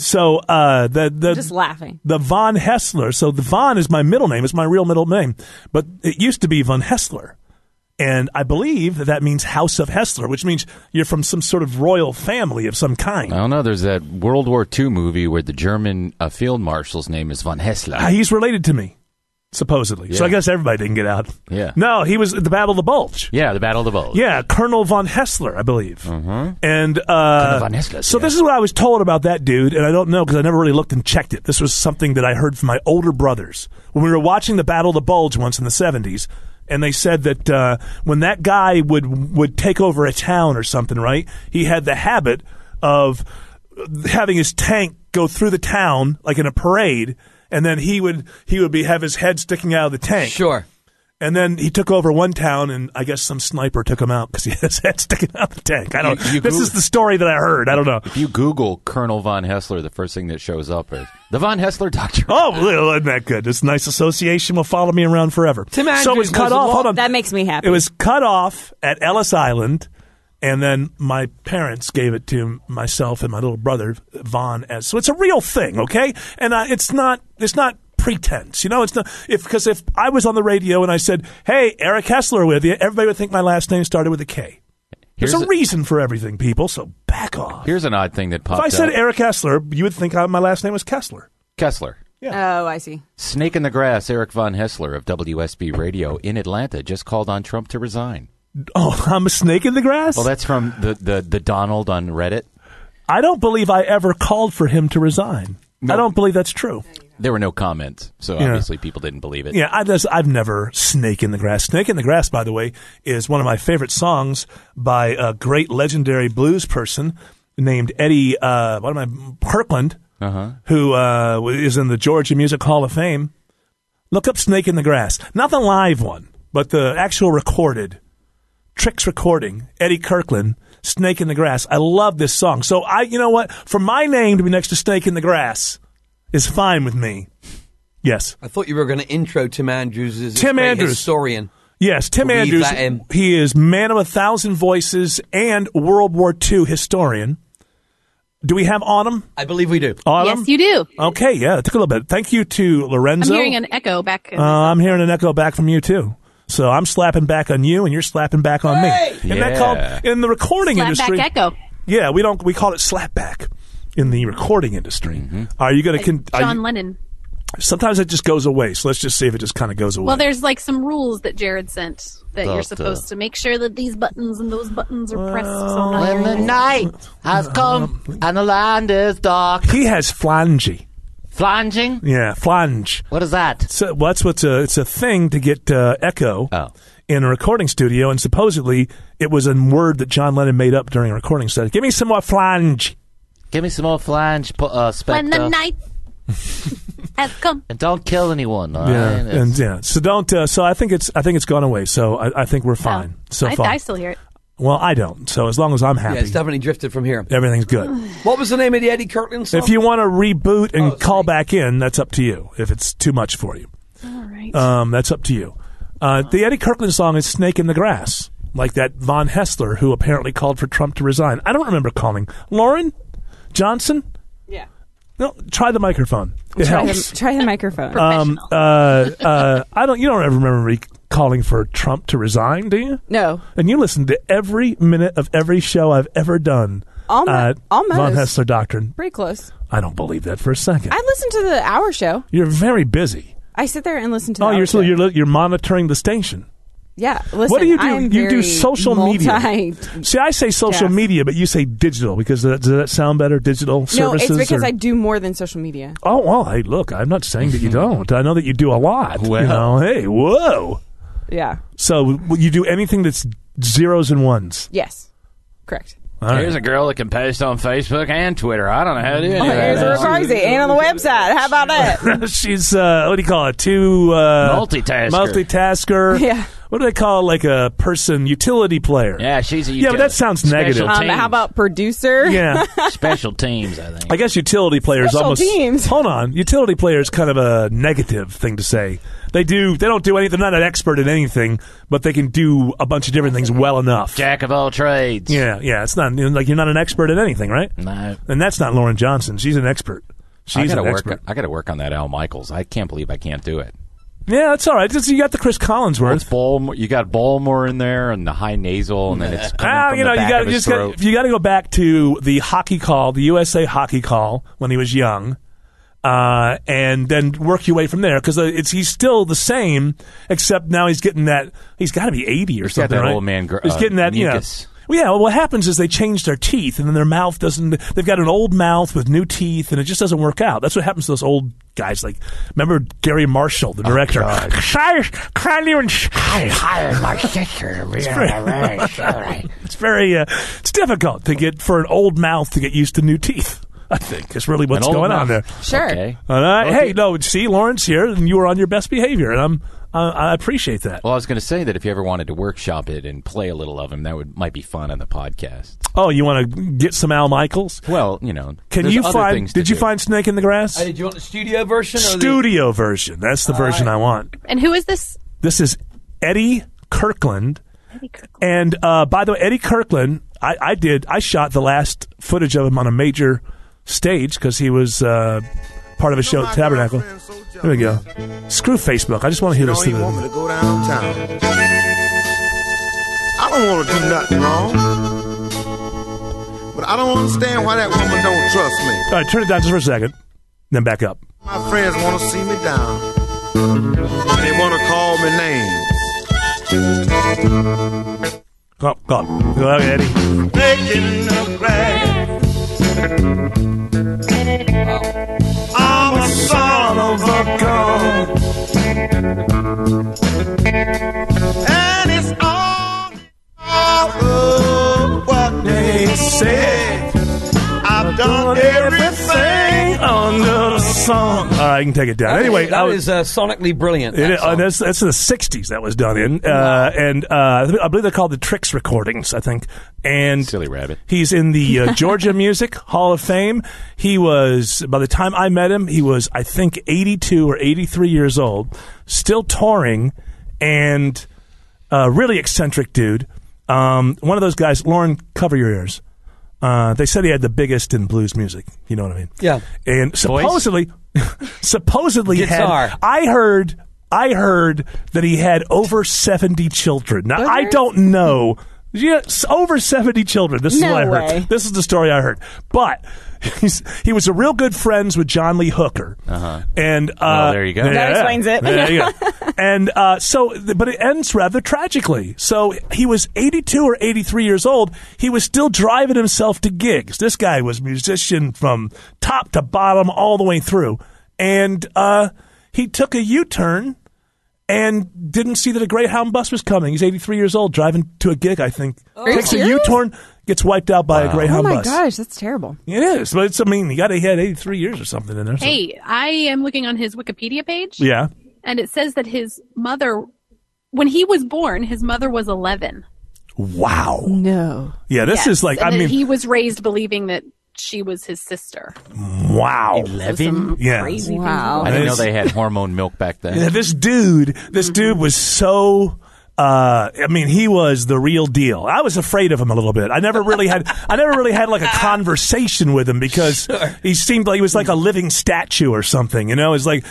just laughing. The Von Hessler. So the Von is my middle name. It's my real middle name. But it used to be Von Hessler. And I believe that means House of Hessler, which means you're from some sort of royal family of some kind. I don't know. There's that World War II movie where the German field marshal's name is Von Hessler. He's related to me, supposedly. Yeah. So I guess everybody didn't get out. Yeah. No, he was at the Battle of the Bulge. Yeah, the Battle of the Bulge. Yeah, Colonel Von Hessler, I believe. Mm-hmm. And Colonel Von Hessler. So this is what I was told about that dude, and I don't know because I never really looked and checked it. This was something that I heard from my older brothers when we were watching the Battle of the Bulge once in the 70s. And they said that when that guy would take over a town or something, right, he had the habit of having his tank go through the town like in a parade, and then he would have his head sticking out of the tank. Sure. And then he took over one town, and I guess some sniper took him out because he had his head sticking out of the tank. I don't. This is the story that I heard. I don't know. If you Google Colonel Von Hessler, the first thing that shows up is the Von Hessler Doctrine. Oh, well, isn't that good? It's a nice association. Will follow me around forever. Tim Andrews so it was cut off. Hold on. That makes me happy. It was cut off at Ellis Island, and then my parents gave it to myself and my little brother Von. So it's a real thing, okay? And it's not pretense, you know. It's not because if I was on the radio and I said, "Hey, Eric Hessler with you," everybody would think my last name started with a K. There's a reason for everything, people. So back off. Here's an odd thing that popped up. If I said Eric Hessler, you would think my last name was Kessler. Kessler. Yeah. Oh, I see. Snake in the grass. Eric Von Hessler of WSB Radio in Atlanta just called on Trump to resign. Oh, I'm a snake in the grass? Well, that's from the Donald on Reddit. I don't believe I ever called for him to resign. No. I don't believe that's true. There were no comments, so obviously people didn't believe it. Yeah, I've never Snake in the Grass. Snake in the Grass, by the way, is one of my favorite songs by a great legendary blues person named Eddie Kirkland, who is in the Georgia Music Hall of Fame. Look up Snake in the Grass. Not the live one, but the actual recorded. Tricks recording, Eddie Kirkland, Snake in the Grass. I love this song. So you know what? For my name to be next to Snake in the Grass is fine with me. Yes. I thought you were going to intro Tim Andrews as a great historian. Yes, Tim Andrews. He is man of 1,000 voices and World War II historian. Do we have Autumn? I believe we do. Autumn? Yes, you do. Okay, yeah, it took a little bit. Thank you to Lorenzo. I'm hearing an echo back. I'm hearing an echo back from you, too. So I'm slapping back on you, and you're slapping back on me. Isn't that called, in the recording industry? Slapback echo. Yeah, we call it slapback in the recording industry. Are you going to... John Lennon. Sometimes it just goes away, so let's just see if it just kind of goes away. Well, there's like some rules that Jared sent that you're supposed to make sure that these buttons and those buttons are pressed. When the night has come and the land is dark. He has flangey. Flanging? Yeah, flange. What is that? So it's a thing to get echo in a recording studio, and supposedly it was a word that John Lennon made up during a recording study. Give me some more flange. Give me some more flange, Spectre. When the night has come. And don't kill anyone. All yeah, right? and so don't. So I think it's gone away. So I think we're fine so far. I still hear it. Well, I don't. So as long as I'm happy. Yeah, it's definitely drifted from here. Everything's good. What was the name of the Eddie Kirkland song? If you want to reboot and call back in, that's up to you. If it's too much for you. All right. That's up to you. The Eddie Kirkland song is Snake in the Grass, like that Von Hessler who apparently called for Trump to resign. I don't remember calling. Lauren Johnson? Yeah. No, try the microphone. It helps. Try the microphone. You don't ever remember me calling for Trump to resign, do you? No. And you listen to every minute of every show I've ever done. Almost. Von Hessler Doctrine. Pretty close. I don't believe that for a second. I listen to the Hour Show. You're very busy. I sit there and listen to the Hour Show. You're monitoring the station. Yeah, listen, what do you do? I'm you do social media. See, I say social media, but you say digital because does that sound better? Digital services? No, it's because I do more than social media. Oh, well, hey, look, I'm not saying that you don't. I know that you do a lot. Well. You know, hey, whoa. Yeah. So you do anything that's zeros and ones? Yes, correct. Here's a girl that can post on Facebook and Twitter. I don't know how to do any of that. Here's her crazy. And on the website. How about that? She's, what do you call it? Multitasker. Yeah. What do they call like a person? Utility player. Yeah, she's a Yeah, but that sounds negative. How about producer? Yeah. Special teams, I think. I guess utility players Special teams. Hold on. Utility player is kind of a negative thing to say. They don't do anything. They're not an expert in anything, but they can do a bunch of different things well enough. Jack of all trades. Yeah. It's not like you're not an expert at anything, right? No. And that's not Lauren Johnson. She's an expert. She's an expert. I got to work on that Al Michaels. I can't believe I can't do it. Yeah, that's all right. You got the Chris Collinsworth. You got Bulmore in there and the high nasal, and then it's coming from the back of his throat. You got to go back to the hockey call, the USA hockey call when he was young, and then work your way from there because he's still the same, except now he's getting that. He's got to be 80 or something, got that right? Old man. He's getting that mucus. Well, yeah, what happens is they change their teeth, and then their mouth doesn't... They've got an old mouth with new teeth, and it just doesn't work out. That's what happens to those old guys. Like, remember Gary Marshall, the director? I hired my sister. It's difficult to get, for an old mouth to get used to new teeth. I think is really what's going on there. Sure. Okay. All right. Hey, no, see, Lawrence here, and you were on your best behavior, and I appreciate that. Well, I was going to say that if you ever wanted to workshop it and play a little of him, that might be fun on the podcast. Oh, you want to get some Al Michaels? Well, can you find? Did you find Snake in the Grass? Did you want the studio version? Studio version. That's the version I want. And who is this? This is Eddie Kirkland. And by the way, Eddie Kirkland, I shot the last footage of him on a major stage because he was part of a show at Tabernacle. Here we go. Screw Facebook. I just want to hear this through. Want me to go downtown. I don't want to do nothing wrong, but I don't understand why that woman don't trust me. All right, turn it down just for a second, then back up. My friends want to see me down. They want to call me names. Go ahead, Eddie. Snake in the grass. I'm a son of a gun, and it's all of what they say. I've done everything under the sun. All right, I can take it down. Anyway, that is sonically brilliant. That's in the 60s that was done in. And I believe they're called the Tricks recordings, I think. And Silly Rabbit. He's in the Georgia Music Hall of Fame. He was, by the time I met him, he was, I think, 82 or 83 years old, still touring, and a really eccentric dude. One of those guys, Lauren, cover your ears. They said he had the biggest in blues music. You know what I mean? Yeah. And supposedly Guitar. I heard that he had over 70 children. Now, I don't know. Yes, over 70 children. This is what I heard. This is the story I heard. But he was a real good friends with John Lee Hooker. Uh-huh. And well, there you go. That explains it. There you go. And but it ends rather tragically. So he was 82 or 83 years old. He was still driving himself to gigs. This guy was a musician from top to bottom all the way through. And he took a U-turn and didn't see that a Greyhound bus was coming. He's 83 years old, driving to a gig, I think. Takes a U-turn, gets wiped out by a Greyhound bus. Oh, my gosh, that's terrible. It is. But it's, I mean, he had 83 years or something in there. So. Hey, I am looking on his Wikipedia page. Yeah. And it says that his mother, when he was born, his mother was 11. Wow. No. Yeah, this is like, and he was raised believing that she was his sister. Wow. 11? Yeah. Crazy wow. I didn't know they had hormone milk back then. Yeah, this dude was so... I mean, he was the real deal. I was afraid of him a little bit. I never really had like a conversation with him because he seemed like he was like a living statue or something. You know, it's like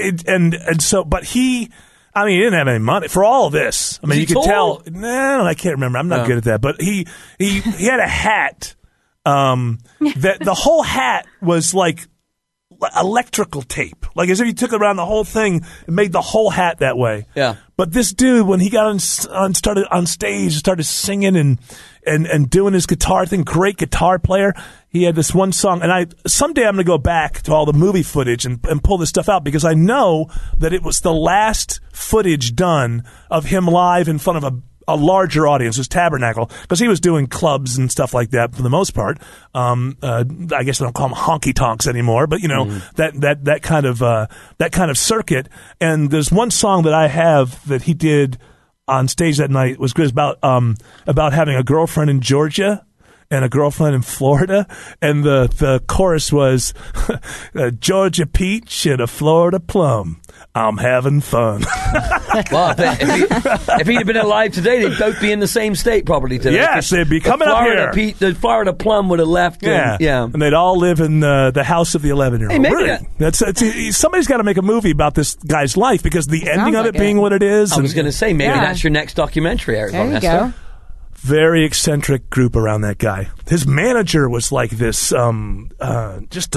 but he didn't have any money for all of this. I mean, you could tell. No, I can't remember. I'm not good at that. But he had a hat. That the whole hat was like electrical tape, like as if you took around the whole thing and made the whole hat that way. Yeah. But this dude, when he got started on stage, started singing and doing his guitar thing, great guitar player. He had this one song, and someday I'm going to go back to all the movie footage and pull this stuff out because I know that it was the last footage done of him live in front of a larger audience. It was Tabernacle, because he was doing clubs and stuff like that for the most part. I guess they don't call them honky tonks anymore, but you know, that kind of circuit. And there's one song that I have that he did on stage that night was about having a girlfriend in Georgia and a girlfriend in Florida, and the chorus was Georgia peach and a Florida plum. I'm having fun. Well, if he'd have been alive today, they'd both be in the same state probably today. Yes, they'd be coming up here. The Florida plum would have left. Yeah, and they'd all live in the house of the 11-year-old. Hey, maybe really, somebody's got to make a movie about this guy's life because the ending of it being what it is. I was going to say, maybe that's your next documentary, Eric Von There you go. Very eccentric group around that guy. His manager was like this, just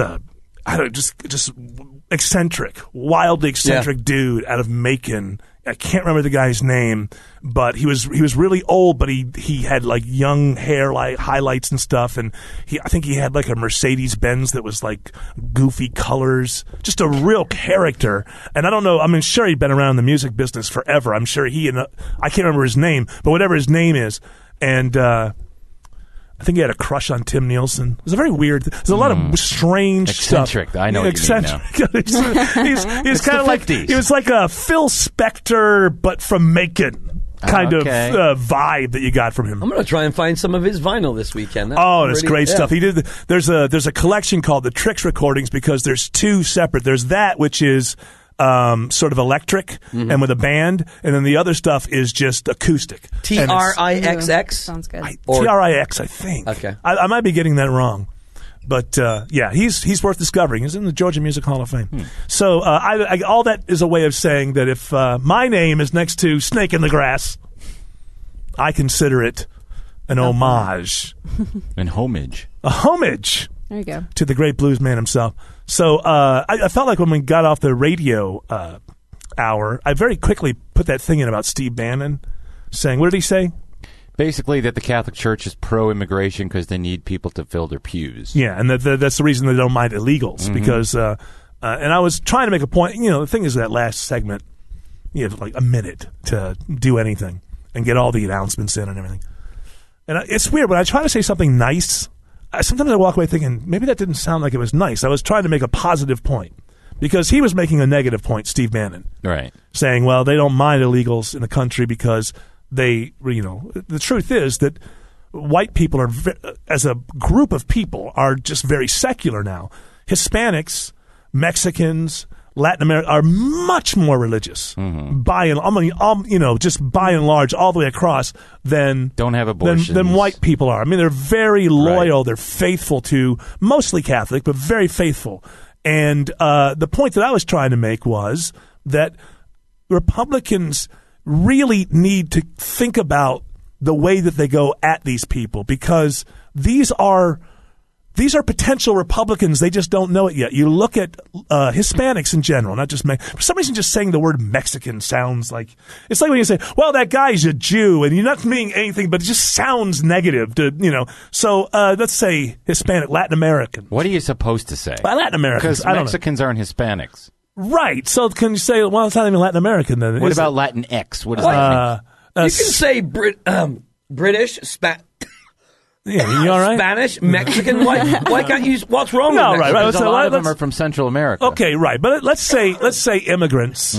eccentric, wildly eccentric dude out of Macon. I can't remember the guy's name, but he was really old, but he had like young hair, like highlights and stuff, and I think he had like a Mercedes-Benz that was like goofy colors, just a real character. And I don't know, I mean, sure he'd been around in the music business forever. I'm sure I can't remember his name, but whatever his name is, and I think he had a crush on Tim Nielsen. It was a very weird. There's a lot of strange eccentric. stuff. I know what you mean now. he's kind of like he was like a Phil Spector, but from Macon kind of vibe that you got from him. I'm going to try and find some of his vinyl this weekend. There's great stuff. He did. There's a collection called the Tricks recordings because there's two separate. There's that which is sort of electric and with a band, and then the other stuff is just acoustic. TRIXX? Sounds good. TRIX, I think. Okay. I might be getting that wrong. But, yeah, he's worth discovering. He's in the Georgia Music Hall of Fame. So all that is a way of saying that if my name is next to Snake in the Grass, I consider it an homage. An homage. A homage. There you go. To the great blues man himself. So I felt like when we got off the radio hour, I very quickly put that thing in about Steve Bannon saying, what did he say? Basically, that the Catholic Church is pro-immigration because they need people to fill their pews. Yeah, and that's the reason they don't mind illegals, because, and I was trying to make a point, the thing is that last segment, you have like a minute to do anything and get all the announcements in and everything. And it's weird, when I try to say something nice, sometimes I walk away thinking, maybe that didn't sound like it was nice. I was trying to make a positive point, because he was making a negative point, Steve Bannon. Right. Saying, well, they don't mind illegals in the country because they, the truth is that white people are, as a group of people, are just very secular now. Hispanics, Mexicans, Latin America are much more religious, by and large, all the way across, than don't have abortions than white people are. I mean, they're very loyal. Right. They're faithful to, mostly Catholic, but very faithful. And the point that I was trying to make was that Republicans really need to think about the way that they go at these people, because these are potential Republicans. They just don't know it yet. You look at Hispanics in general, not just for some reason, just saying the word Mexican sounds like, it's like when you say, well, that guy's a Jew, and you're not meaning anything, but it just sounds negative to, So let's say Hispanic, Latin American. What are you supposed to say? By Latin Americans, because Mexicans aren't Hispanics. Right. So can you say, well, it's not even Latin American then? What about Latin X? What does that mean? You can say British, yeah, you all right? Spanish, Mexican. Why can't you? What's wrong with that? Right. A lot of them are from Central America. Okay, right. But let's say immigrants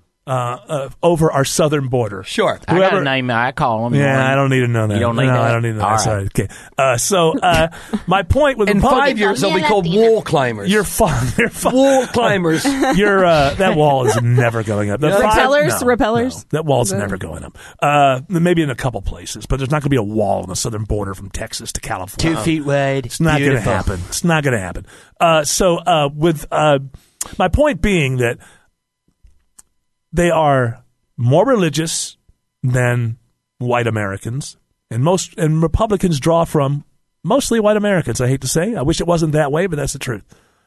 over our southern border. Sure. I got a name. I call them. Yeah, I don't need to know that. You don't need that? I don't need to know that. Sorry. Okay. So my point with in 5 years they'll be called wall climbers. You're fine. Wall climbers. That wall is never going up. Repellers. No, that wall's never going up. Maybe in a couple places, but there's not going to be a wall on the southern border from Texas to California. 2 feet wide. It's not going to happen. It's not going to happen. With my point being that they are more religious than white Americans, and Republicans draw from mostly white Americans. I hate to say, I wish it wasn't that way, but that's the truth.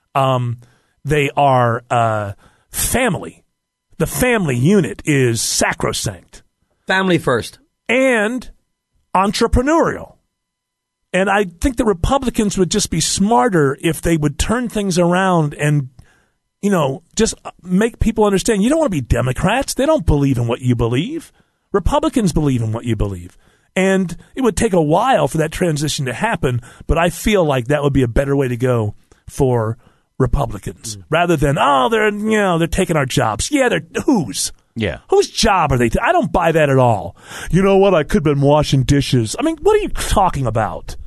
They are family. The family unit is sacrosanct. Family first. And entrepreneurial. And I think the Republicans would just be smarter if they would turn things around and just make people understand you don't want to be Democrats. They don't believe in what you believe. Republicans believe in what you believe. And it would take a while for that transition to happen, but I feel like that would be a better way to go for Republicans rather than, they're taking our jobs. Yeah, they're whose? Yeah. Whose job are they? I don't buy that at all. You know what? I could have been washing dishes. I mean, what are you talking about?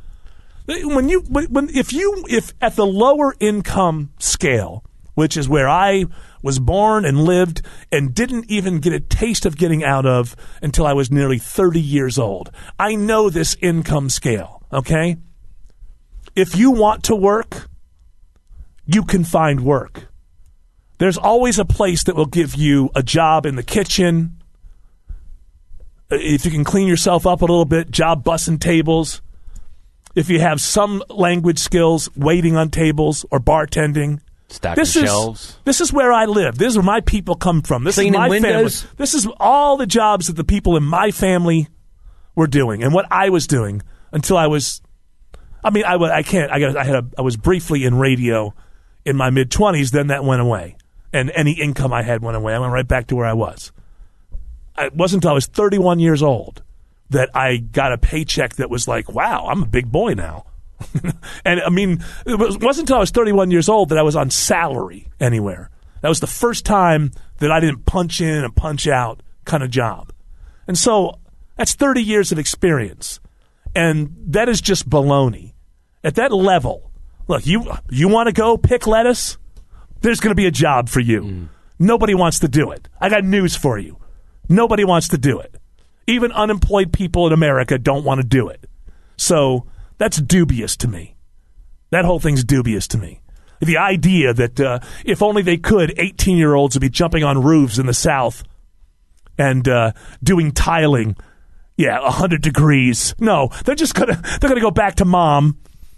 If at the lower income scale, which is where I was born and lived and didn't even get a taste of getting out of until I was nearly 30 years old. I know this income scale, okay? If you want to work, you can find work. There's always a place that will give you a job in the kitchen. If you can clean yourself up a little bit, job bussing tables. If you have some language skills, waiting on tables or bartending. Stacking shelves. This is where I live. This is where my people come from. This Cleaning is my windows. family. This is all the jobs that the people in my family were doing and what I was doing until I was. I mean, I was briefly in radio in my mid-20s. Then that went away, and any income I had went away. I went right back to where I was. It wasn't until I was 31 years old that I got a paycheck that was like, wow, I'm a big boy now. And I mean, it wasn't until I was 31 years old that I was on salary anywhere. That was the first time that I didn't punch in and punch out kind of job. And so that's 30 years of experience. And that is just baloney. At that level, look, you want to go pick lettuce? There's going to be a job for you. Nobody wants to do it. I got news for you. Nobody wants to do it. Even unemployed people in America don't want to do it. So that's dubious to me. That whole thing's dubious to me. The idea that if only they could, 18-year-olds would be jumping on roofs in the South and doing tiling. 100 degrees. No, they're gonna go back to mom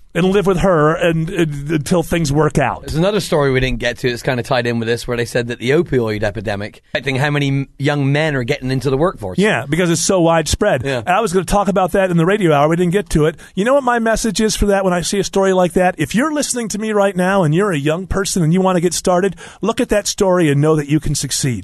and live with her until things work out. There's another story we didn't get to that's kind of tied in with this, where they said that the opioid epidemic, affecting how many young men are getting into the workforce. Yeah, because it's so widespread. Yeah. I was going to talk about that in the radio hour. We didn't get to it. You know what my message is for that when I see a story like that? If you're listening to me right now and you're a young person and you want to get started, look at that story and know that you can succeed.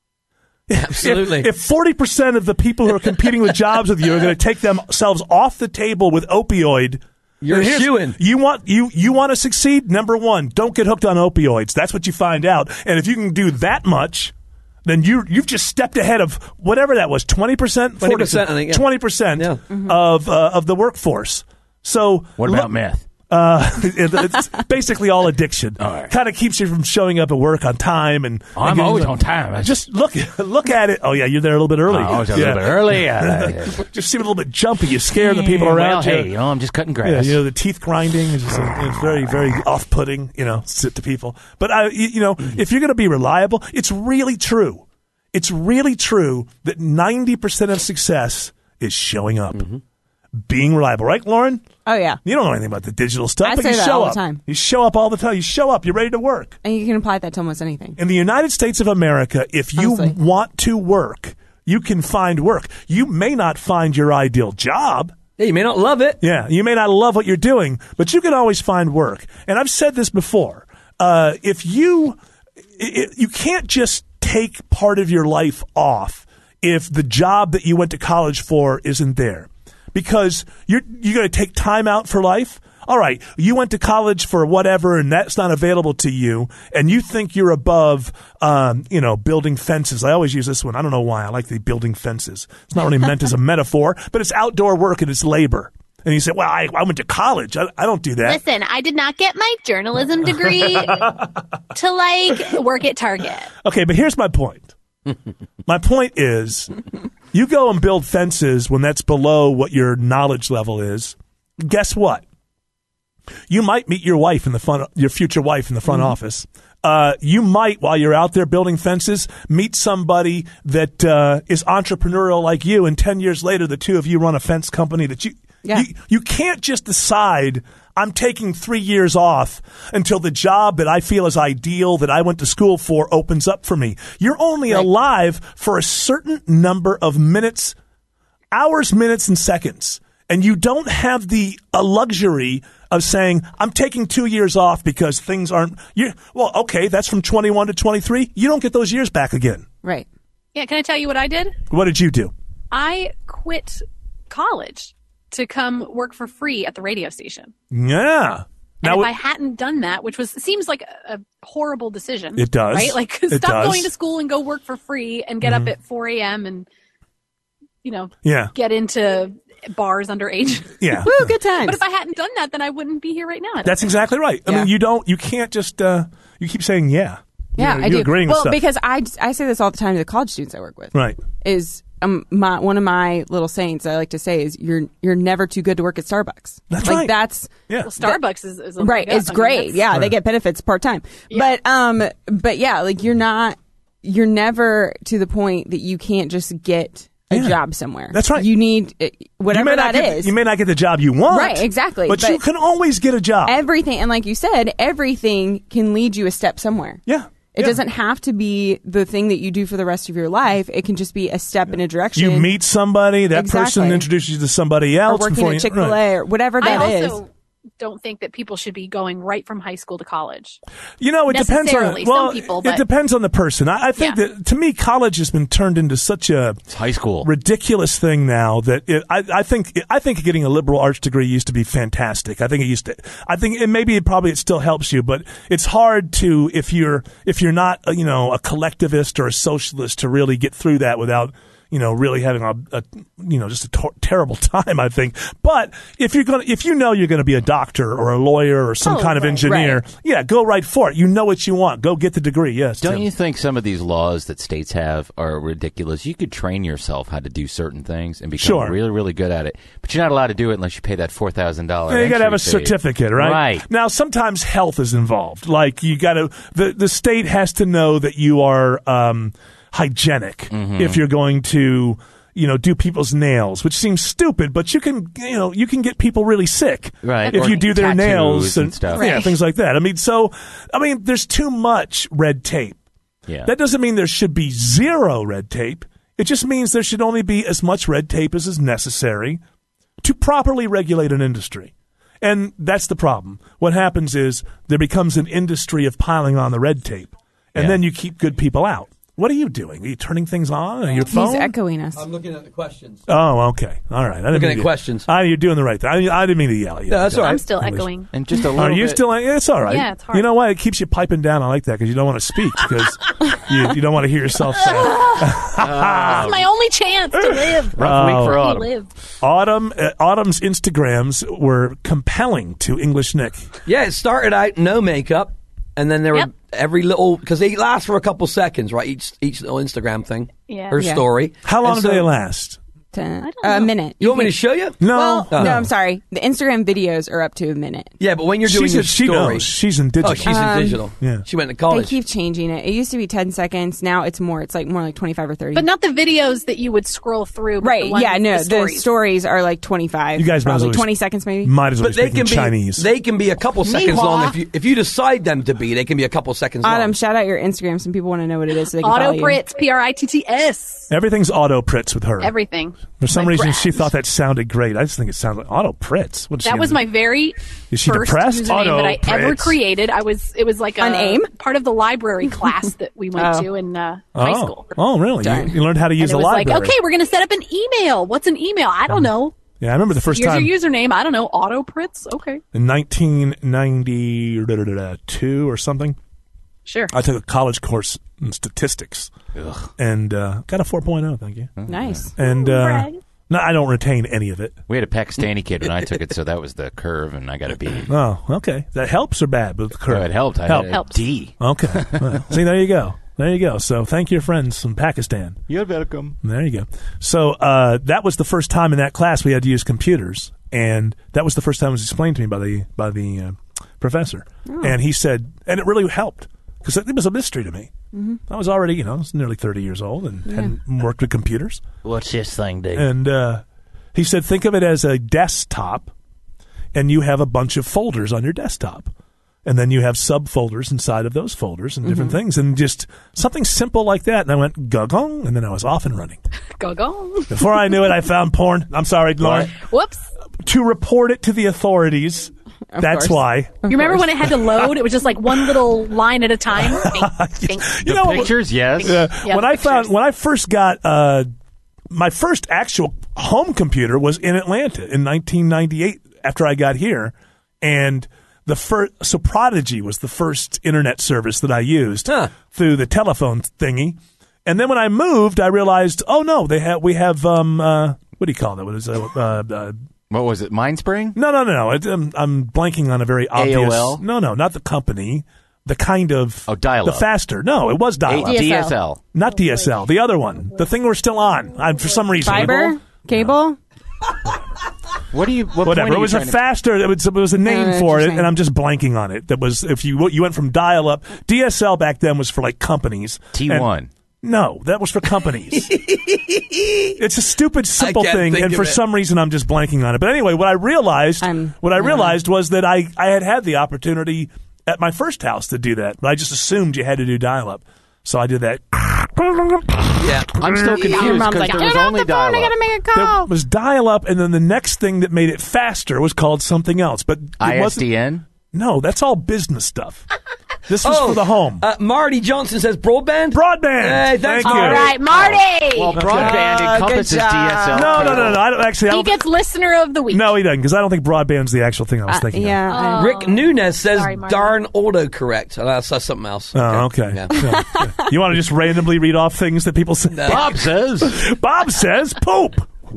Absolutely. If 40% of the people who are competing with jobs with you are going to take themselves off the table with opioid, you're shooing. You want to succeed? Number one, don't get hooked on opioids. That's what you find out. And if you can do that much, then you've just stepped ahead of whatever that was, 20%, 20%, I think, yeah. 20% of the workforce. So what about meth? It's basically all addiction. Kind of keeps you from showing up at work on time. And I'm always on time. Just look at it. Oh yeah, you're there a little bit early. Always a little bit early. Just seem a little bit jumpy. You scare the people around you. Hey, I'm just cutting grass. Yeah, the teeth grinding is just, it's very, very off-putting. To people. But if you're going to be reliable, it's really true. It's really true that 90% of success is showing up. Mm-hmm. Being reliable, right, Lauren? Oh, yeah. You don't know anything about the digital stuff, I but say you that show all up. the time. You show up all the time. You show up. You're ready to work. And you can apply that to almost anything. In the United States of America, if you want to work, you can find work. You may not find your ideal job. Yeah, you may not love it. Yeah, you may not love what you're doing, but you can always find work. And I've said this before. If you can't just take part of your life off if the job that you went to college for isn't there. Because you're going to take time out for life. All right, you went to college for whatever, and that's not available to you, and you think you're above, building fences. I always use this one. I don't know why. I like the building fences. It's not really meant as a metaphor, but it's outdoor work and it's labor. And you say, well, I went to college. I don't do that. Listen, I did not get my journalism degree to, work at Target. Okay, but here's my point. My point is, you go and build fences when that's below what your knowledge level is. Guess what? You might meet your wife your future wife in the front office. You might, while you're out there building fences, meet somebody that is entrepreneurial like you, and 10 years later, the two of you run a fence company that you can't just decide, I'm taking 3 years off until the job that I feel is ideal, that I went to school for, opens up for me. You're only alive for a certain number of minutes, hours, minutes, and seconds. And you don't have the luxury of saying, I'm taking 2 years off because things aren't... okay, that's from 21 to 23. You don't get those years back again. Right. Yeah, can I tell you what I did? What did you do? I quit college to come work for free at the radio station. Yeah. Now, if I hadn't done that, which seems like a horrible decision. It does. Right? Like, stop going to school and go work for free and get up at 4 a.m. and, get into bars underage. Yeah. Woo, good times. But if I hadn't done that, then I wouldn't be here right now. That's exactly right. I mean, you can't just, you keep saying, yeah. Yeah, I do. Agreeing with stuff. Because I say this all the time to the college students I work with. Right. Is one of my little sayings I like to say is you're never too good to work at Starbucks. That's right. That's well, Starbucks is right. It's great. Yeah, they get benefits part time. Yeah. But yeah, like you're never to the point that you can't just get a job somewhere. That's right. You need whatever that is. You may not get the job you want. Right. Exactly. But you can always get a job. Everything, and like you said, everything can lead you a step somewhere. Yeah. It doesn't have to be the thing that you do for the rest of your life. It can just be a step in a direction. You meet somebody, that person introduces you to somebody else. Or working at Chick-fil-A or whatever that is. I also don't think that people should be going right from high school to college. It depends on some people. But it depends on the person. I think that, to me, college has been turned into such a high school ridiculous thing now that I think getting a liberal arts degree used to be fantastic. I think it used to. I think it still helps you, but it's hard to if you're not a collectivist or a socialist to really get through that without really having just a terrible time, I think. But if you're going to be a doctor or a lawyer or some kind of engineer, go right for it. You know what you want. Go get the degree. Yes. Don't you think some of these laws that states have are ridiculous? You could train yourself how to do certain things and become really, really good at it, but you're not allowed to do it unless you pay that $4,000. You got to have a certificate, right? Right. Now, sometimes health is involved. Like you got to, the state has to know that you are hygienic if you're going to do people's nails, which seems stupid, but you can get people really sick, right? If you do their nails and stuff, things like that. There's too much red tape. Yeah, that doesn't mean there should be zero red tape. It just means there should only be as much red tape as is necessary to properly regulate an industry. And that's the problem. What happens is there becomes an industry of piling on the red tape, and then you keep good people out. What are you doing? Are you turning things on your phone? He's echoing us. I'm looking at the questions. Oh, okay. All right. Looking at questions. You're doing the right thing. I didn't mean to yell at you. No, that's all right. I'm still echoing. And just a little Are you still? It's all right. Yeah, it's hard. You know what? It keeps you piping down. I like that because you don't want to speak because you don't want to hear yourself say. This is my only chance to live. Rough week for Autumn. Autumn's Instagrams were compelling to English Nick. Yeah, it started out no makeup, and then there were every little, because they last for a couple seconds, right? Each little Instagram thing, her story. How long do they last? A minute. You want me to show you? No. Well, no, I'm sorry. The Instagram videos are up to a minute. Yeah, but when you're doing your she story, knows. She's in digital. Oh, she's in digital. Yeah, she went to college. They keep changing it. It used to be 10 seconds. Now it's more. It's like more like 25 or 30. But not the videos that you would scroll through. Right? Yeah. No. The stories are like 25. You guys might as well 20 seconds maybe. Might as well. But they can be Chinese. They can be a couple seconds long if you decide them to be. They can be a couple seconds long. Autumn, shout out your Instagram. Some people want to know what it is. So they can follow you. Auto Pritz, Pritts. Everything's Auto Pritz with her. Everything. For some reason, she thought that sounded great. I just think it sounds like Auto Pritz. That was my very first username that I ever created. It was like an AIM, part of the library class that we went to in high school. Oh, really? You learned how to use a library. Like, okay, we're going to set up an email. What's an email? I don't know. Yeah, I remember the first time. Here's your username. I don't know. Auto Pritz. Okay. In 1992 or something. Sure. I took a college course in statistics. And got a 4.0, thank you. Nice. And no, I don't retain any of it. We had a Pakistani kid when I took it, so that was the curve, and I got a B. Oh, okay. That helps or bad with the curve? Oh, it helped. I had a D. Okay. Well, see, there you go. There you go. So thank your friends from Pakistan. You're welcome. There you go. So that was the first time in that class we had to use computers, and that was the first time it was explained to me by the professor. Oh. And he said, and it really helped. Because it was a mystery to me. Mm-hmm. I was already, I was nearly 30 years old and hadn't worked with computers. What's this thing do? And he said, think of it as a desktop, and you have a bunch of folders on your desktop. And then you have subfolders inside of those folders and different things. And just something simple like that. And I went, gong, and then I was off and running. Gong. Before I knew it, I found porn. I'm sorry, Lauren. Whoops. To report it to the authorities. That's why. You remember when it had to load? It was just like one little line at a time. Pictures, yes. Yeah, when I first got my first actual home computer was in Atlanta in 1998 after I got here, and so Prodigy was the first internet service that I used through the telephone thingy. And then when I moved, I realized, oh no, we have what do you call that? What is what was it? Mindspring? No. I'm blanking on a very obvious. AOL? No, not the company. The kind of dial-up. The faster. No, it was dial-up. DSL. Not DSL. The other one. The thing we're still on. For some reason. Fiber? Cable? Whatever. It was a faster. It was a name for it, and I'm just blanking on it. That was if you went from dial-up. DSL back then was for like companies. T1. No, that was for companies. It's a stupid, simple thing, and for some reason I'm just blanking on it. But anyway, what I realized was that I had the opportunity at my first house to do that, but I just assumed you had to do dial-up. So I did that. Yeah, I'm still confused because there was only dial-up. I gotta make a call. There was dial-up, and then the next thing that made it faster was called something else. But ISDN? No, that's all business stuff. This was for the home. Marty Johnson says broadband? Broadband! Hey, thank you. All right, Marty! Well, broadband encompasses DSL. No. I don't actually. He gets listener of the week. No, he doesn't, because I don't think broadband's the actual thing I was thinking of. Rick Nunez says darn autocorrect. That's something else. Oh, okay. Yeah. You want to just randomly read off things that people say? No. Bob says poop.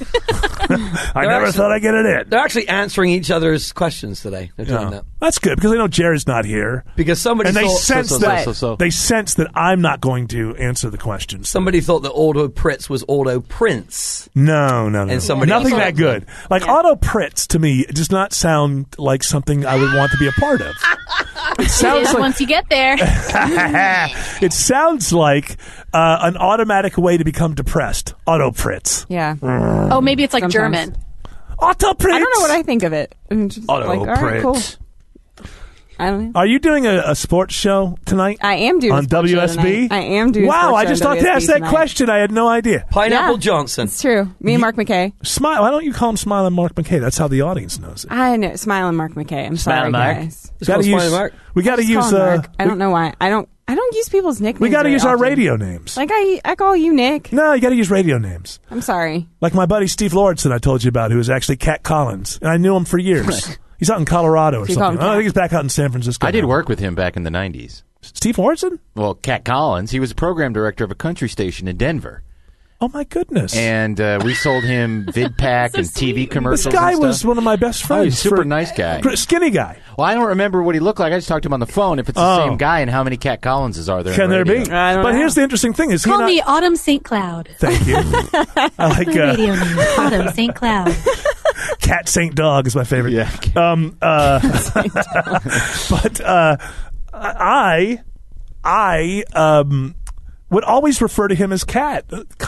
I never thought I'd get it in. They're actually answering each other's questions today. They're doing that. That's good because I know Jared's not here. Because somebody and they thought, they sense that I'm not going to answer the questions. Somebody thought that Auto Pritz was Auto Prince. No. And somebody nothing else that good. Like Auto Pritz to me does not sound like something I would want to be a part of. It sounds like once you get there. It sounds like an automatic way to become depressed. Auto Pritz. Yeah. Oh, maybe it's like Sometimes. German. Auto Pritz. I don't know what I think of it. I'm just Auto like, all right, cool. I don't know. Are you doing a sports show tonight? I am doing on a sports show WSB. tonight. I am doing. Wow, I just thought to ask that tonight. question. I had no idea. Pineapple Johnson. It's true. Me and Mark McKay. Smile. Why don't you call him Smiling Mark McKay? That's how the audience knows it. I know. Smiling Mark McKay. I'm sorry, guys. We got to use. Mark. I don't know why. I don't use people's nicknames. We got to use our often. radio names. Like I call you Nick. No, you got to use radio names. I'm sorry. Like my buddy Steve Lordson I told you about, who is actually Cat Collins, and I knew him for years. He's out in Colorado or So you call something. him I think he's back out in San Francisco. I did now. work with him back in the 90s. Steve Lordson? Well, Cat Collins. He was a program director of a country station in Denver. Oh, my goodness. And we sold him VidPack and TV commercials. This guy and was stuff. one of my best friends. Oh, he's a super nice guy. Skinny guy. Well, I don't remember what he looked like. I just talked to him on the phone. If it's the same guy, and how many Cat Collinses are there? Can there be? I don't But know. here's the interesting thing: is Call he me Autumn St. Cloud. Thank you. I like My radio name, Autumn St. Cloud. Cat Saint Dog is my favorite. Yeah. But I would always refer to him as Cat.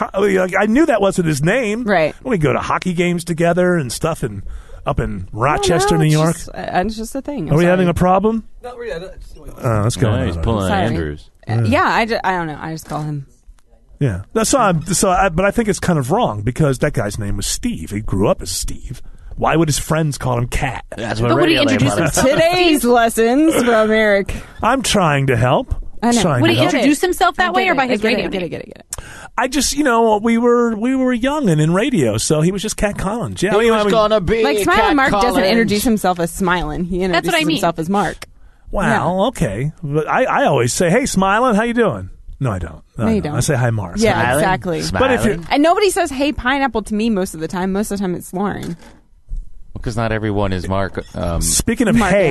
I knew that wasn't his name. Right. We go to hockey games together and stuff, and up in Rochester, New York. It's just a thing. Are we having a problem? Not really. Let's go. No, he's pulling Sorry. Andrews. Yeah, I don't know. I just call him. Yeah. But I think it's kind of wrong because that guy's name was Steve. He grew up as Steve. Why would his friends call him Cat? That's what But would he radio introduce name himself? Today's lessons from Eric. I'm trying to help. I know. Trying Would to he help. introduce himself that way or by his radio Get name? it. I just, we were young and in radio, so he was just Cat Collins. Yeah, He was gonna be Like Smiling Cat Mark doesn't Collins. introduce himself as Smiling. He That's introduces what I mean. himself as Mark. Wow, okay. But I always say, hey, Smiling, how you doing? No, I don't. No, you don't. I say, hi, Mark. Yeah, Smiling? exactly. But if you're, And nobody says, hey, pineapple to me most of the time. Most of the time it's Lauren. Because not everyone is Mark. Speaking of Mark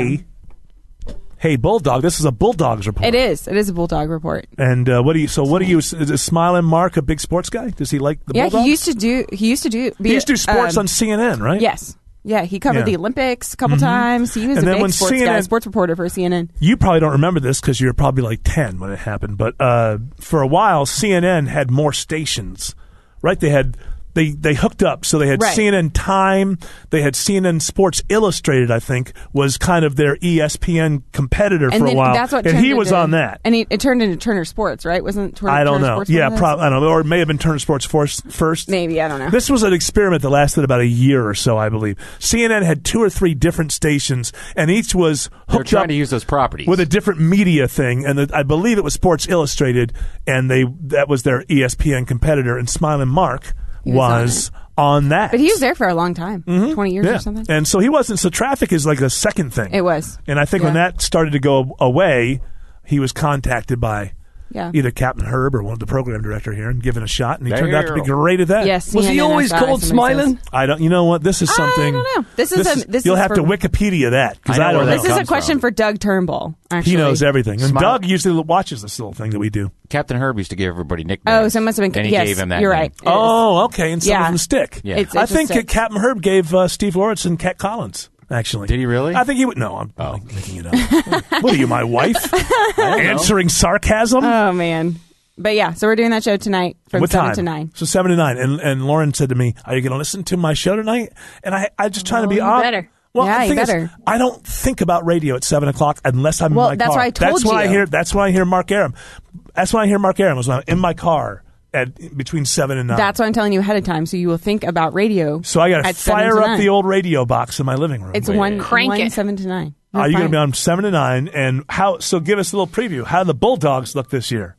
hey, Bulldog, this is a Bulldogs report. It is. It is a Bulldog report. And what do you, is Smiling Mark a big sports guy? Does he like the Yeah, Bulldogs? he used to do He used to do sports on CNN, right? Yes. Yeah, he covered Yeah. the Olympics a couple times. He was And a then big when sports guy, CNN sports reporter for CNN. You probably don't remember this because you were probably like 10 when it happened, but for a while, CNN had more stations, right? They hooked up, so they had Right. CNN Time, they had CNN Sports Illustrated, I think, was kind of their ESPN competitor And for a then while, that's what and turned he was into- on that. And it turned into Turner Sports, right? Wasn't Turner I don't know. Sports Yeah, one of those? I don't know. Or it may have been Turner Sports first. Maybe, I don't know. This was an experiment that lasted about a year or so, I believe. CNN had 2 or 3 different stations, and each was They're hooked trying up to use those properties. with a different media thing, and I believe it was Sports Illustrated, and that was their ESPN competitor, and Smiling Mark was on that. But he was there for a long time, 20 years Yeah. or something. And so he wasn't, so traffic is like a second thing. It was. And I think when Yeah. that started to go away, he was contacted by Yeah. either Captain Herb or one of the program director here and given a shot, and he turned out to be great at that. Yes. Was he always called Smiling? I don't. You know what? This is something. I don't know. This is you'll is have for- to Wikipedia that because I know I don't where know. that This is a comes question from. for Doug Turnbull, actually. He knows everything, and Smile. Doug usually watches this little thing that we do. Captain Herb used to give everybody nicknames. Oh, so it must have been. And he yes, gave him that you're name. right. It is. Oh, okay, and some Yeah. of them stick. Yeah. It's I a think stick. Captain Herb gave Steve Lawrence and Cat Collins. Actually, Did he really? I think he would. No, I'm making it up. What are you, my wife? Answering sarcasm. Oh, man. But yeah, so we're doing that show tonight from What 7 time? to 9. So 7 to 9. And Lauren said to me, "Are you going to listen to my show tonight?" And I just trying to be you on. better. Well, Yeah, the you thing is, better. I don't think about radio at 7 o'clock unless I'm Well, in my that's car. why I told that's when I you. hear. That's when I hear Mark Aram. That's when I hear Mark Aram was when I'm in my car at between 7 and 9. That's why I'm telling you ahead of time, so you will think about radio. So I got to at 7 fire to up 9. the old radio box in my living room. It's one Crank it. 7 to 9. Are you going to be on 7 to 9? And how? So give us a little preview. How do the Bulldogs look this year?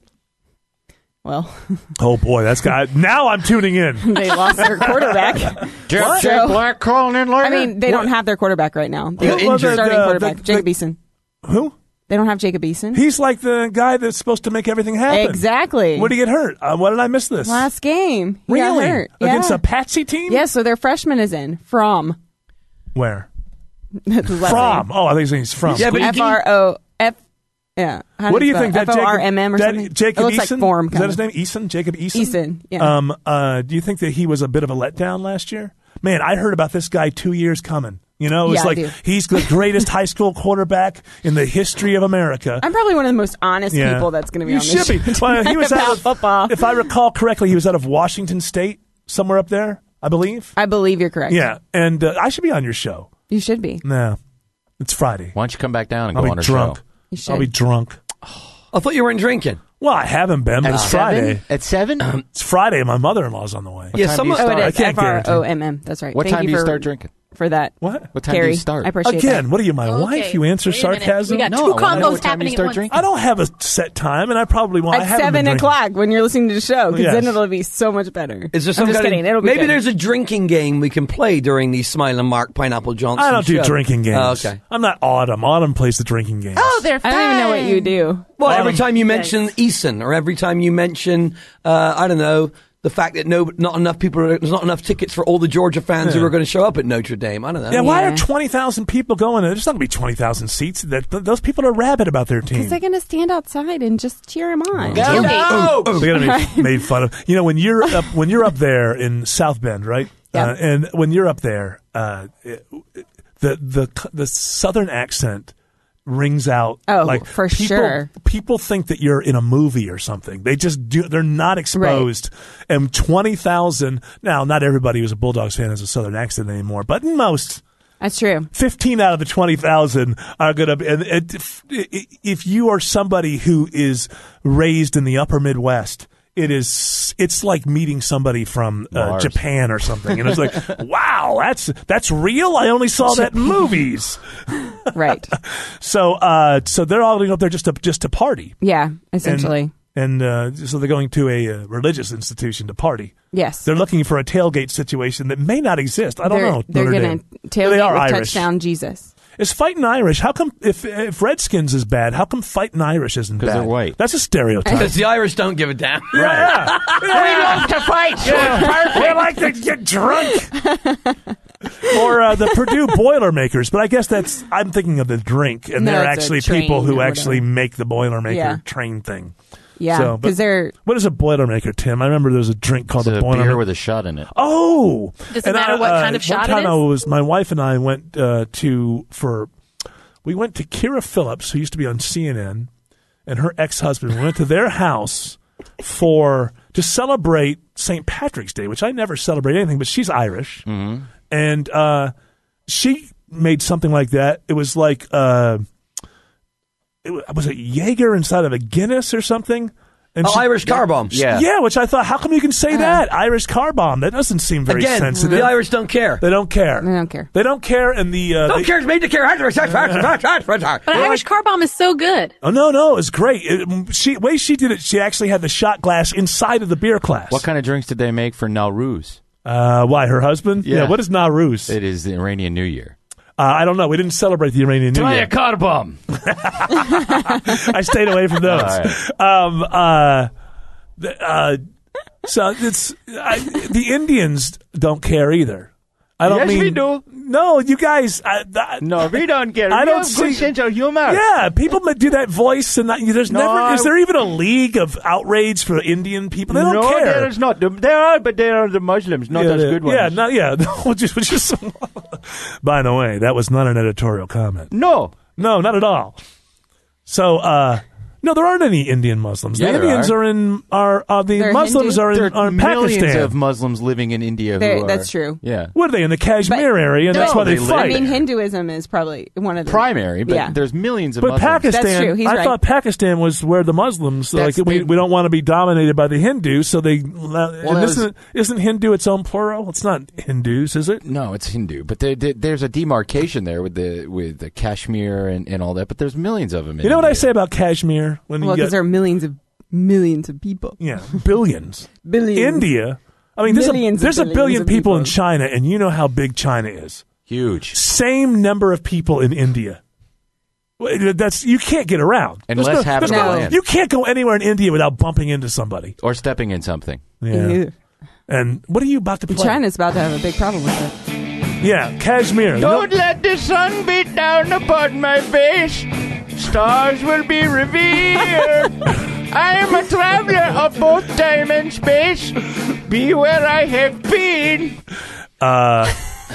Well, Oh boy, that's got. Now I'm tuning in. they lost their quarterback. Jeff So- Black calling in later. I mean, they don't have their quarterback right now. They Who- injured the- starting the- quarterback, the- Jacob Eason. Who? They don't have Jacob Eason. He's like the guy that's supposed to make everything happen. Exactly. Where did he get hurt? What did I miss this? Last game. He Really? got hurt. Against Yeah. a Patsy team? Yeah, so their freshman is in. From. Where? That's his last From. name. Oh, I think he's from. Yeah, but F-R-O-F. Yeah. How What do do you think? That F-O-R-M-M or that something? Jacob it looks Eason? like form. Is that his name? Eason? Jacob Eason? Eason, yeah. Do you think that he was a bit of a letdown last year? Man, I heard about this guy 2 years coming. You know, it was Yeah, I like do. he's the greatest high school quarterback in the history of America. I'm probably one of the most honest Yeah. people that's going to be You on this should be. show Well, he was about out of football. If I recall correctly, he was out of Washington State, somewhere up there, I believe. I believe you're correct. Yeah, and I should be on your show. You should be. No, it's Friday. Why don't you come back down and I'll go be on our drunk. show? You should. I'll be drunk. I thought you weren't drinking. Well, I haven't been, but it's Friday. At 7? It's Friday, and my mother-in-law's on the way. Yeah, time do someone. you Oh, start? it I is can't guarantee. F-R-O-M-M. That's right. What Thank time do you for- start drinking? For that. What? What time do Carrie, you start? I appreciate Again, that. what are you, my Okay, wife? You answer wait a minute. sarcasm? We got No, two I wanna know combos what time happening you at start once. drinking. I don't have a set time, and I probably won't. I At haven't 7 been drinking. o'clock when you're listening to the show, because Yes. then it'll be so much better. Is there some I'm just kind kidding. of, It'll be maybe good. there's a drinking game we can play during the Smiling Mark Pineapple Johnson I don't do show. drinking games. Oh, okay. I'm not Autumn. Autumn plays the drinking games. Oh, they're fun. I don't even know what you do. Well, every Autumn- time you mention Eason, or every time you mention, I don't know, the fact that not enough people, there's not enough tickets for all the Georgia fans who are going to show up at Notre Dame. I don't know. Yeah, why Yeah. are 20,000 people going? There's not going to be 20,000 seats. Those people are rabid about their team. Because they're going to stand outside and just cheer him on. Go, go! They're going to be made fun of. You know, when you're up there in South Bend, right? Yeah. And when you're up there, the Southern accent rings out. Oh, like for people, sure. People think that you're in a movie or something. They just do. They're not exposed. Right. And 20,000. Now, not everybody who's a Bulldogs fan has a Southern accent anymore, but most. That's true. 15 out of the 20,000 are going to be. And if you are somebody who is raised in the upper Midwest, it's like meeting somebody from Japan or something. And it's like, wow, that's real? I only saw that in movies. Right. So they're all going up there just to party. Yeah, essentially. And so they're going to a religious institution to party. Yes. They're looking for a tailgate situation that may not exist. I don't know. They're Notre going Dame. to tailgate They are with Irish. touchdown Jesus. Is fighting Irish? How come if Redskins is bad? How come fighting Irish isn't bad? Because they're white. That's a stereotype. Because the Irish don't give a damn. Yeah. We love to fight. Yeah. We like to get drunk. Or the Purdue Boilermakers, but I guess I'm thinking of the drink, and No, they're it's a actually train people who or actually whatever. make the Boilermaker Yeah. train thing. Yeah, So, but because they're... What is a Boilermaker, Tim? I remember there was a drink called It's a a beer Boilermaker. with a shot in it. Oh! Does it And matter what kind of shot one time it is? my wife and I went we went to Kira Phillips, who used to be on CNN, and her ex-husband. We went to their house to celebrate St. Patrick's Day, which I never celebrate anything, but she's Irish. Mm-hmm. And she made something like that. It was like, was it Jaeger inside of a Guinness or something? And Irish car bombs. Yeah, which I thought, how come you can say that? Irish car bomb. That doesn't seem very Again, sensitive. the Irish don't care. They don't care. They don't care. They don't care, and the... don't care, it's made to care. But Irish car bomb is so good. Oh, no, it's great. The way she did it, she actually had the shot glass inside of the beer glass. What kind of drinks did they make for Nowruz? Why, her husband? Yeah. What is Nowruz? It is the Iranian New Year. I don't know. We didn't celebrate the Iranian New Try Year. a car bomb. I stayed away from those. So the Indians don't care either. I don't Yes, mean we do. No, you guys. No, we don't care. I We don't have see good sense of humor. Yeah, people that do that voice, and there's never. Is there even a league of outrage for Indian people? They don't no, care. there is not. There are, but there are the Muslims, not as good ones. Yeah, no, just. By the way, that was not an editorial comment. No, not at all. So, no, there aren't any Indian Muslims. Yeah, the there Indians are in They're Muslims Hindu? are in millions Pakistan. of Muslims living in India who are... That's true. Yeah. What are they, in the Kashmir area? And that's why they fight. I mean, Hinduism is probably one of the... Primary, but Yeah. there's millions of But Muslims. Pakistan, That's true. He's I right. thought Pakistan was where the Muslims, That's we the- don't want to be dominated by the Hindus, so they, and isn't Hindu its own plural? It's not Hindus, is it? No, it's Hindu, but there's a demarcation there with the Kashmir and all that. But there's millions of them. You know what I say about Kashmir? When Well, because there are millions of people. Yeah, billions. Billions. India. I mean, there's Millions a of billions billion of people in people. China, and you know how big China is. Huge. Same number of people in India. You can't get around. Unless having land. You can't go anywhere in India without bumping into somebody. Or stepping in something. Yeah. And what are you about to play? China's about to have a big problem with it. Yeah, Kashmir. Don't let the sun beat down upon my face. Stars will be revealed. I am a traveler of both time and space. Be where I have been. I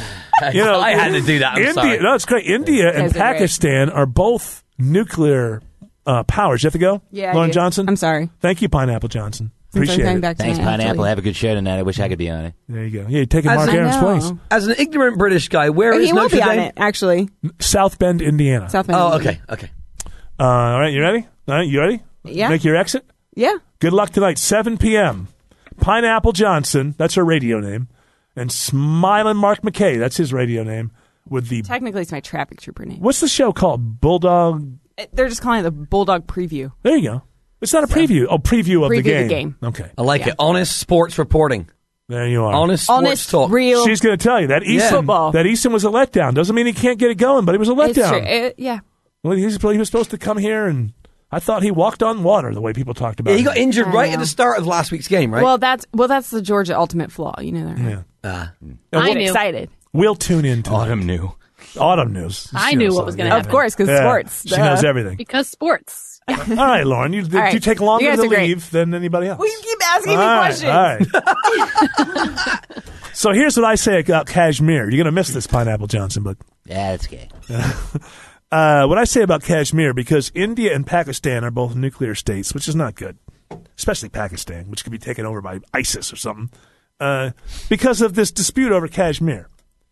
had to do that. I'm sorry. No, it's great. India and Pakistan are both nuclear powers. You have to go? Yeah, Lauren Johnson? I'm sorry. Thank you, Pineapple Johnson. Appreciate it. Thanks, Pineapple. Have a good show tonight. I wish I could be on it. There you go. Yeah, you're taking Mark Aaron's place. As an ignorant British guy, where is Notre Dame? He will be on it, actually. South Bend, Indiana. South Bend. Oh, Indiana. okay. All right, you ready? All right, you ready? Yeah. Make your exit? Yeah. Good luck tonight, 7 p.m. Pineapple Johnson, that's her radio name, and Smiling Mark McKay, that's his radio name. Technically, it's my traffic trooper name. What's the show called? Bulldog? They're just calling it the Bulldog Preview. There you go. It's not a preview. Preview of the game. Okay. I like it. Honest sports reporting. There you are. Honest sports talk. Real. She's going to tell you that football. That Easton was a letdown. Doesn't mean he can't get it going, but it was a letdown. It's true. Yeah. Well, he was supposed to come here, and I thought he walked on water the way people talked about Yeah, it. he got injured right at the start of last week's game, right? Well, that's the Georgia ultimate flaw. You know that, right? Yeah. I knew. Excited. We'll tune in to Autumn news. I knew what was going to happen. Of course, because sports. She knows everything. Because sports. All right, Lauren, you take longer to leave than anybody else. Well, you keep asking me questions. All right. So here's what I say about Kashmir. You're going to miss this, Pineapple Johnson, but yeah, that's okay. What I say about Kashmir, because India and Pakistan are both nuclear states, which is not good, especially Pakistan, which could be taken over by ISIS or something, because of this dispute over Kashmir.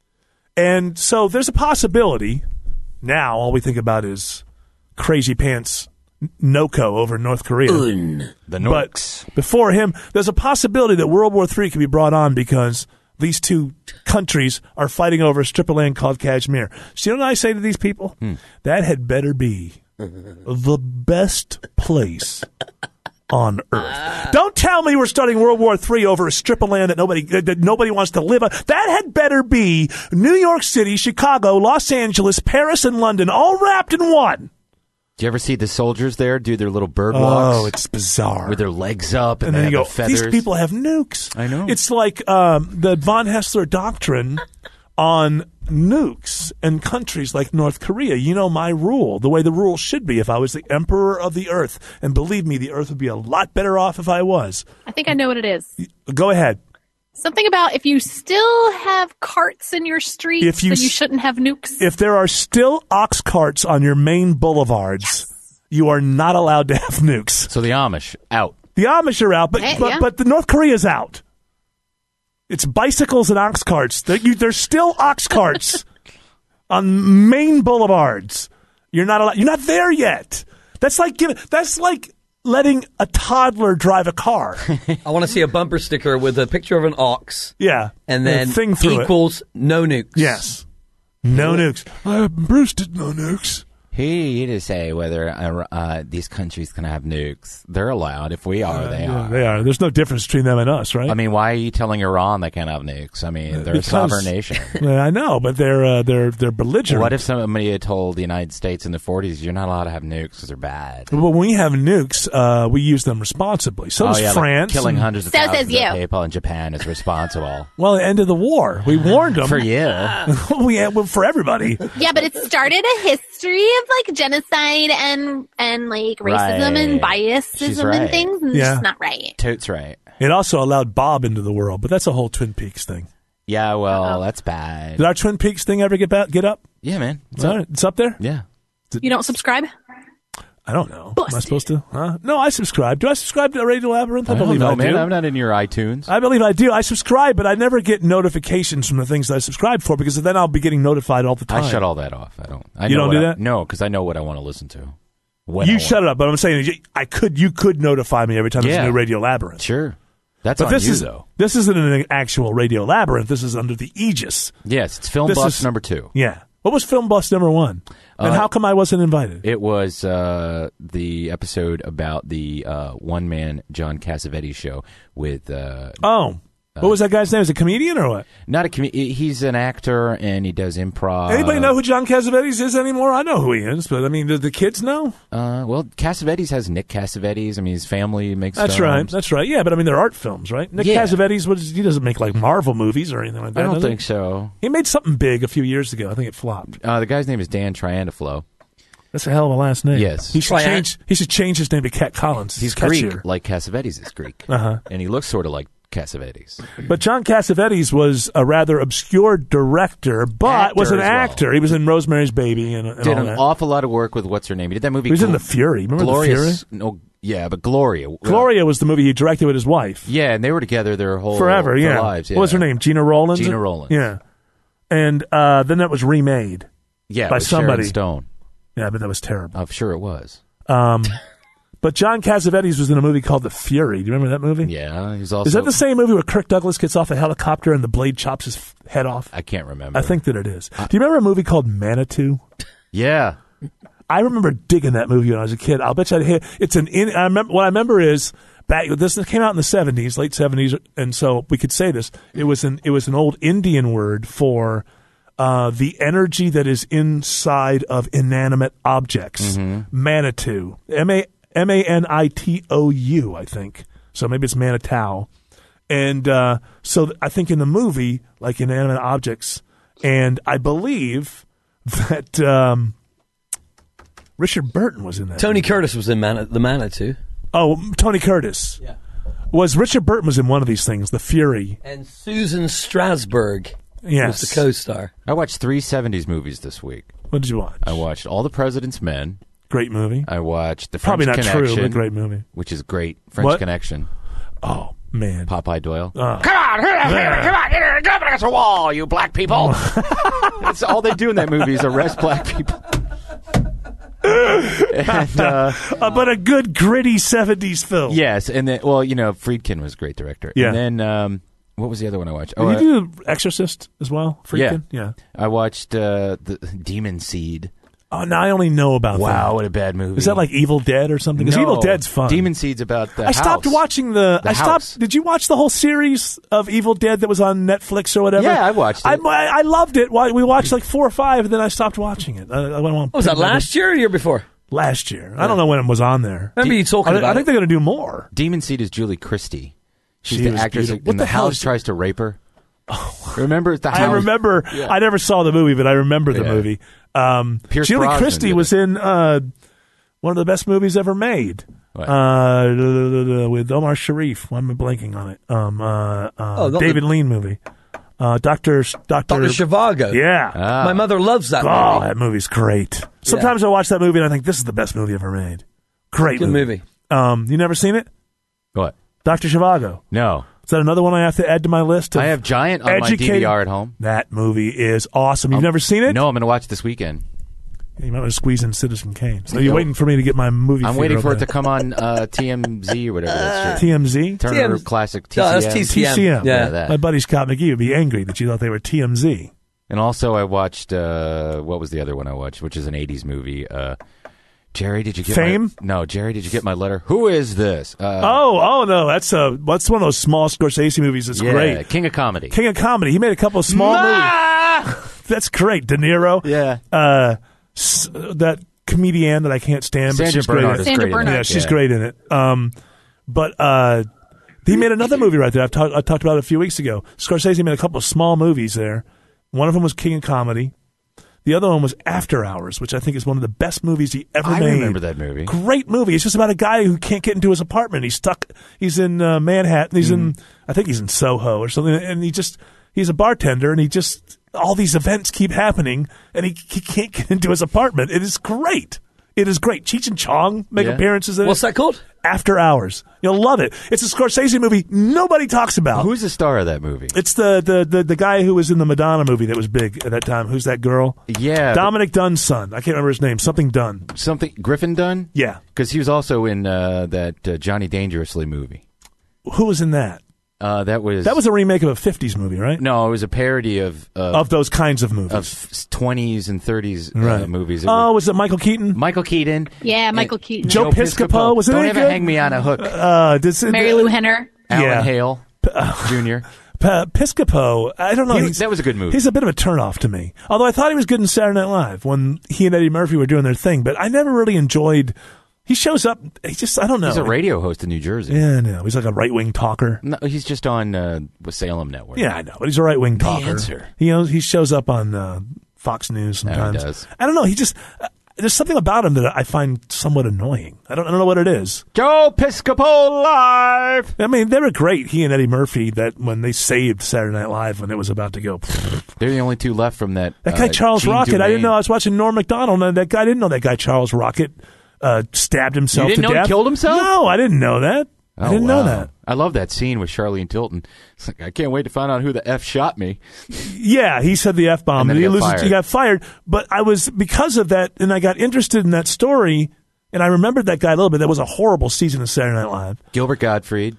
And so there's a possibility. Now all we think about is crazy pants Noko over North Korea. The Norks. But before him, there's a possibility that World War III could be brought on because these two countries are fighting over a strip of land called Kashmir. So you know what I say to these people? That had better be the best place on earth. Don't tell me we're starting World War III over a strip of land that nobody wants to live on. That had better be New York City, Chicago, Los Angeles, Paris, and London, all wrapped in one. Do you ever see the soldiers there do their little bird walks? Oh, it's bizarre. With their legs up and then they you have go, the feathers. these people have nukes. I know. It's like the von Hessler doctrine on nukes in countries like North Korea. You know my rule, the way the rule should be if I was the emperor of the earth. And believe me, the earth would be a lot better off if I was. I think I know what it is. Go ahead. Something about if you still have carts in your streets, then you shouldn't have nukes. If there are still ox carts on your main boulevards, you are not allowed to have nukes. So the Amish, out. The Amish are out, but the North Korea's out. It's bicycles and ox carts. There's still ox carts on main boulevards. You're not allowed. You're not there yet. That's like letting a toddler drive a car. I want to see a bumper sticker with a picture of an ox. Yeah. And then thing equals no nukes. Yes. No nukes. Bruce did no nukes. He to say whether these countries can have nukes. They're allowed. If we are, they are. They are. There's no difference between them and us, right? I mean, why are you telling Iran they can't have nukes? I mean, they're a sovereign nation. I know, but they're belligerent. What if somebody had told the United States in the 40s, you're not allowed to have nukes because they're bad? Well, when we have nukes, we use them responsibly. So does France. Like killing hundreds of thousands of people in Japan is responsible. Well, the end of the war. We warned them. For you. For everybody. Yeah, but it started a history of like genocide and like racism and biasism and things, and it's just not right. Totes right. It also allowed Bob into the world, but that's a whole Twin Peaks thing. Yeah, well, that's bad. Did our Twin Peaks thing ever get up? Yeah, man. It's up there? Yeah. You don't subscribe? I don't know. Am I supposed to? No, I subscribe. Do I subscribe to Radio Labyrinth? I believe I do. Man, I'm not in your iTunes. I believe I do. I subscribe, but I never get notifications from the things that I subscribe for because then I'll be getting notified all the time. I shut all that off. I don't. You don't do that? No, because I know what I want to listen to. You shut it up, but I'm saying you could notify me every time there's a new Radio Labyrinth. Sure. That's on you, though. This isn't an actual Radio Labyrinth. This is under the aegis. Yes, it's Film Bus number 2. Yeah. What was Film Bus number 1? And how come I wasn't invited? It was the episode about the one-man John Cassavetes show with... What was that guy's name? Is it a comedian or what? Not a comedian. He's an actor, and he does improv. Anybody know who John Cassavetes is anymore? I know who he is, but I mean, do the kids know? Well, Cassavetes has Nick Cassavetes. I mean, his family makes That's films. That's right. Yeah, but I mean, they're art films, right? Nick Cassavetes, he doesn't make like Marvel movies or anything like that. I don't think so. He made something big a few years ago. I think it flopped. The guy's name is Dan Triantaflo. That's a hell of a last name. Yes. He should change his name to Cat Collins. He's Greek, like Cassavetes is Greek. Uh-huh. And he looks sort of like Cassavetes. But John Cassavetes was a rather obscure director, but was an actor. He was in Rosemary's Baby and did all an that. awful lot of work with what's her name. He did that movie. He was in The Fury. Remember Glorious, The Fury? No, yeah, but Gloria. Gloria was the movie he directed with his wife. Yeah, and they were together their whole forever. their Yeah. lives. Yeah. What was her name? Gina Rowlands. Gina Rowlands. Yeah. And then that was remade. Yeah, by with somebody. Sharon Stone. Yeah, but that was terrible. I'm sure it was. But John Cassavetes was in a movie called The Fury. Do you remember that movie? Yeah, he's also. Is that the same movie where Kirk Douglas gets off a helicopter and the blade chops his head off? I can't remember. I think that it is. Do you remember a movie called Manitou? Yeah. I remember digging that movie when I was a kid. I'll bet you I'd hit. What I remember is this came out in the 70s, late 70s, and so we could say this. It was an old Indian word for the energy that is inside of inanimate objects. Manitou. Manitou, I think. So maybe it's Manitou. And so I think in the movie, like inanimate objects, and I believe that Richard Burton was in that. Tony Curtis was in the Manitou. Oh, Tony Curtis. Yeah. Richard Burton was in one of these things, The Fury. And Susan Strasberg was the co-star. I watched 3 70s movies this week. What did you watch? I watched All the President's Men. Great movie. I watched The French Probably not Connection. true, but great movie. Which is great. French What? Connection. Oh, man. Popeye Doyle. Come on, get up against the wall, you black people. That's all they do in that movie is arrest black people. And, but a good, gritty 70s film. Yes, and then, Friedkin was a great director. Yeah. And then, what was the other one I watched? Did you do Exorcist as well, Friedkin? Yeah. I watched the Demon Seed. Oh, now I only know about that. Wow, what a bad movie. Is that like Evil Dead or something? Because No. Evil Dead's fun. Demon Seed's about the I house. stopped watching house. Did you watch the whole series of Evil Dead that was on Netflix or whatever? Yeah, I watched it. I loved it. We watched like 4 or 5, and then I stopped watching it. Was that last year or the year before? Last year. I don't know when it was on there. Remember you talking about I think they're going to do more. Demon Seed is Julie Christie. She's She the was actress beautiful. in What the the hell house is- tries to rape her. Remember the house? I remember. Yeah. I never saw the movie, but I remember the movie. Pierce Julie Brosnan Christie did was in one of the best movies ever made. What? With Omar Sharif. Why am I blanking on it? not David Lean movie. Dr. Zhivago. Yeah. My mother loves that Oh, movie. that movie's great. Sometimes I watch that movie and I think this is the best movie ever made. Great Good movie. You never seen it? What? Dr. Zhivago. No. Is that another one I have to add to my list? I have Giant on my DVR at home. That movie is awesome. You've never seen it? No, I'm going to watch it this weekend. You might want to squeeze in Citizen Kane. So you're waiting for me to get my movie. I'm theater waiting for over it to there. come on TMZ or whatever that's TMZ? Turner Classic TCM. No, that's TCM. TCM. Yeah. that. My buddy Scott McGee would be angry that you thought they were TMZ. And also I watched, what was the other one I watched, which is an 80s movie. Jerry, did you get Fame? No, Jerry, did you get my letter? Who is this? Oh no, that's one of those small Scorsese movies. That's great. King of Comedy. King of Comedy. He made a couple of small movies. That's great. De Niro. Yeah. That comedian that I can't stand, but Sandra she's great. Bernhard in it. is great in it. Yeah, she's great in it. But he made another movie right there. I talked about it a few weeks ago. Scorsese made a couple of small movies there. One of them was King of Comedy. The other one was After Hours, which I think is one of the best movies he ever made. I remember that movie. Great movie. It's just about a guy who can't get into his apartment. He's stuck. He's in Manhattan. He's I think he's in Soho or something. And he's a bartender, and all these events keep happening, and he can't get into his apartment. It is great. It is great. Cheech and Chong make appearances in it. What's that called? After Hours. You'll love it. It's a Scorsese movie nobody talks about. Who's the star of that movie? It's the guy who was in the Madonna movie that was big at that time. Who's that girl? Yeah. Dominic Dunn's son. I can't remember his name. Something Dunn. Griffin Dunn? Yeah. Because he was also in that Johnny Dangerously movie. Who was in that? That was a remake of a 50s movie, right? No, it was a parody of those kinds of movies. Of 20s and 30s Right. movies. Was it Michael Keaton? Michael Keaton. Yeah, Michael Keaton. Joe Piscopo. Was it Don't any ever good? hang me on a hook. Mary Lou Henner. Alan Hale Jr. Piscopo, I don't know. That was a good movie. He's a bit of a turnoff to me. Although I thought he was good in Saturday Night Live when he and Eddie Murphy were doing their thing. But I never really enjoyed. He shows up. I don't know. He's a radio host in New Jersey. Yeah, no. He's like a right-wing talker. No, he's just on Salem Network. Yeah, I know. But he's a right-wing talker. Answer. He shows up on Fox News sometimes. No, he does. I don't know. He just. There's something about him that I find somewhat annoying. I don't know what it is. Joe Piscopo Live! I mean, they were great, he and Eddie Murphy, that when they saved Saturday Night Live when it was about to go. They're the only two left from that. That guy Charles Gene Rocket, Dumaine. I didn't know. I was watching Norm Macdonald, and that guy, I didn't know that guy Charles Rocket stabbed himself You didn't to know death. He killed himself? No, I didn't know that. I didn't know that. I love that scene with Charlene Tilton. It's like, I can't wait to find out who the F shot me. Yeah, he said the F-bomb. And then He got fired. But I was, because of that, and I got interested in that story, and I remembered that guy a little bit. That was a horrible season of Saturday Night Live. Gilbert Gottfried.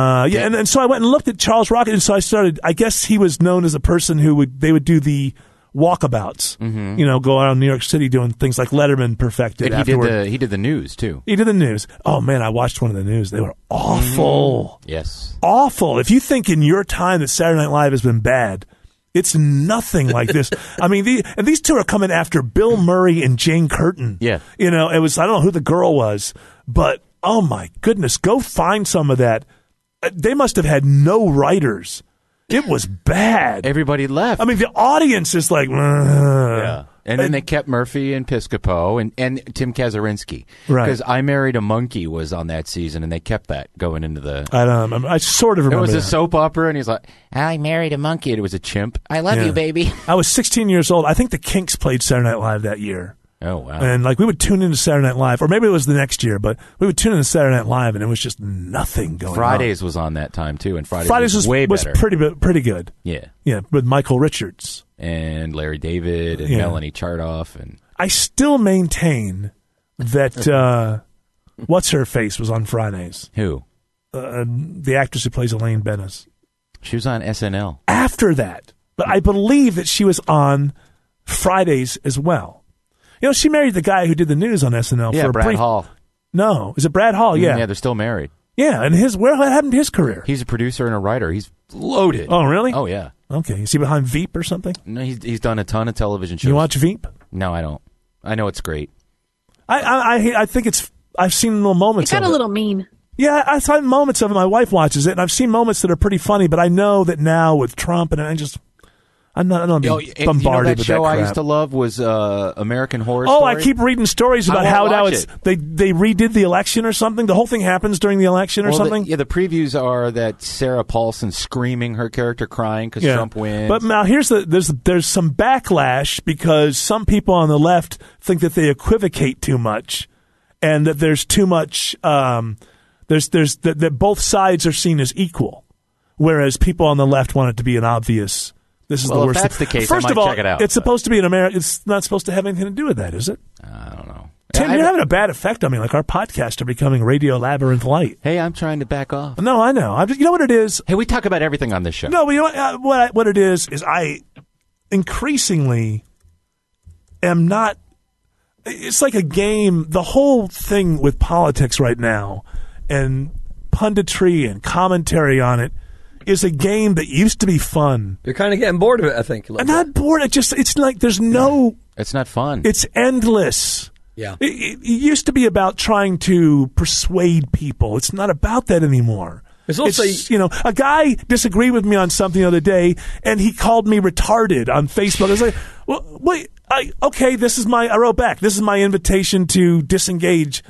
And so I went and looked at Charles Rocket, and so I started, I guess he was known as a person who they would do the walkabouts, go around New York City doing things like Letterman perfected. And he did the news, too. He did the news. Oh, man, I watched one of the news. They were awful. Yes. Awful. If you think in your time that Saturday Night Live has been bad, it's nothing like this. I mean, these two are coming after Bill Murray and Jane Curtin. Yeah. It was, I don't know who the girl was, but oh my goodness, go find some of that. They must have had no writers. It was bad. Everybody left. I mean, the audience is like, yeah. And then they kept Murphy and Piscopo and Tim Kazurinsky. Right. Because I Married a Monkey was on that season, and they kept that going into the... I don't remember. I sort of remember It was that. a soap opera, and he's like, I married a monkey, and it was a chimp. I love you, baby. I was 16 years old. I think the Kinks played Saturday Night Live that year. Oh, wow. And we would tune into Saturday Night Live, or maybe it was the next year, but we would tune into Saturday Night Live, and it was just nothing going on. Fridays was on that time, too, and Fridays was way better. Was pretty good. Yeah. Yeah, with Michael Richards. And Larry David and Melanie Chartoff. And I still maintain that What's-Her-Face was on Fridays. Who? The actress who plays Elaine Bennis. She was on SNL. After that. But I believe that she was on Fridays as well. She married the guy who did the news on SNL for a Brad Hall. No, is it Brad Hall? Yeah. Yeah, they're still married. Yeah, and what happened to his career? He's a producer and a writer. He's loaded. Oh, really? Oh, yeah. Okay. Is he behind Veep or something? No, he's done a ton of television shows. You watch Veep? No, I don't. I know it's great. I think I've seen little moments of it. It got a little mean. Yeah, I've seen moments of it. My wife watches it, and I've seen moments that are pretty funny, but I know that now with Trump, and I'm not bombarded with that show crap. I used to love was American Horror Story. Oh, I keep reading stories about how now they redid the election or something. The whole thing happens during the election or something. The previews are that Sarah Paulson screaming, her character crying because Trump wins. But now there's some backlash because some people on the left think that they equivocate too much, and that there's too much. That both sides are seen as equal, whereas people on the left want it to be an obvious. This is the worst. If that's the case, First I might of all, check it out. It's supposed to be in America. It's not supposed to have anything to do with that, is it? I don't know. Tim, you're having a bad effect on me. Like our podcasts are becoming Radio Labyrinth Light. Hey, I'm trying to back off. No, I know. You know what it is? Hey, we talk about everything on this show. No, but you know what it is I increasingly am not. It's like a game. The whole thing with politics right now and punditry and commentary on it is a game that used to be fun. You're kind of getting bored of it, I think. I'm not bored. It's like there's no... It's not fun. It's endless. Yeah. It used to be about trying to persuade people. It's not about that anymore. It's also... a guy disagreed with me on something the other day, and he called me retarded on Facebook. I was like, well, wait, I wrote back. This is my invitation to disengage.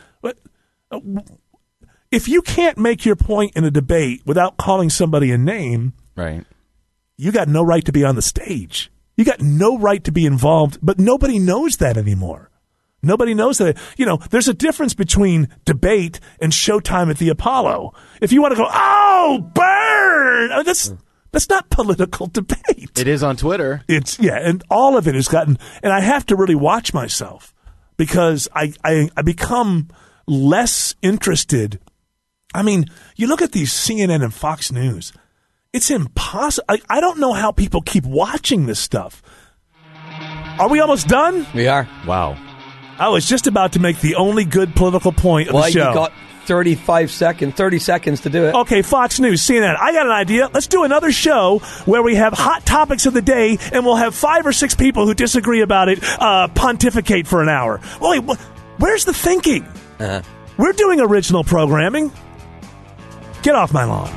If you can't make your point in a debate without calling somebody a name, right, you got no right to be on the stage. You got no right to be involved, but nobody knows that anymore. Nobody knows that. There's a difference between debate and Showtime at the Apollo. If you want to go, oh, burn! I mean, that's not political debate. It is on Twitter. And all of it has gotten, and I have to really watch myself because I become less interested. I mean, you look at these CNN and Fox News. It's impossible. I don't know how people keep watching this stuff. Are we almost done? We are. Wow. I was just about to make the only good political point of the show. 30 seconds to do it. Okay, Fox News, CNN. I got an idea. Let's do another show where we have hot topics of the day, and we'll have 5 or 6 people who disagree about it pontificate for an hour. Wait, where's the thinking? We're doing original programming. Get off my lawn.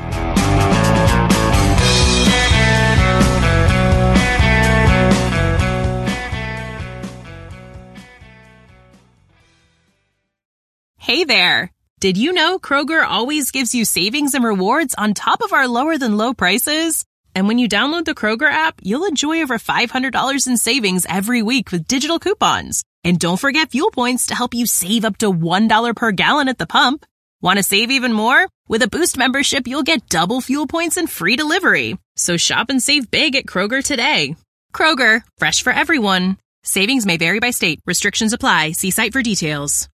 Hey there. Did you know Kroger always gives you savings and rewards on top of our lower than low prices? And when you download the Kroger app, you'll enjoy over $500 in savings every week with digital coupons. And don't forget fuel points to help you save up to $1 per gallon at the pump. Want to save even more? With a Boost membership, you'll get double fuel points and free delivery. So shop and save big at Kroger today. Kroger, fresh for everyone. Savings may vary by state. Restrictions apply. See site for details.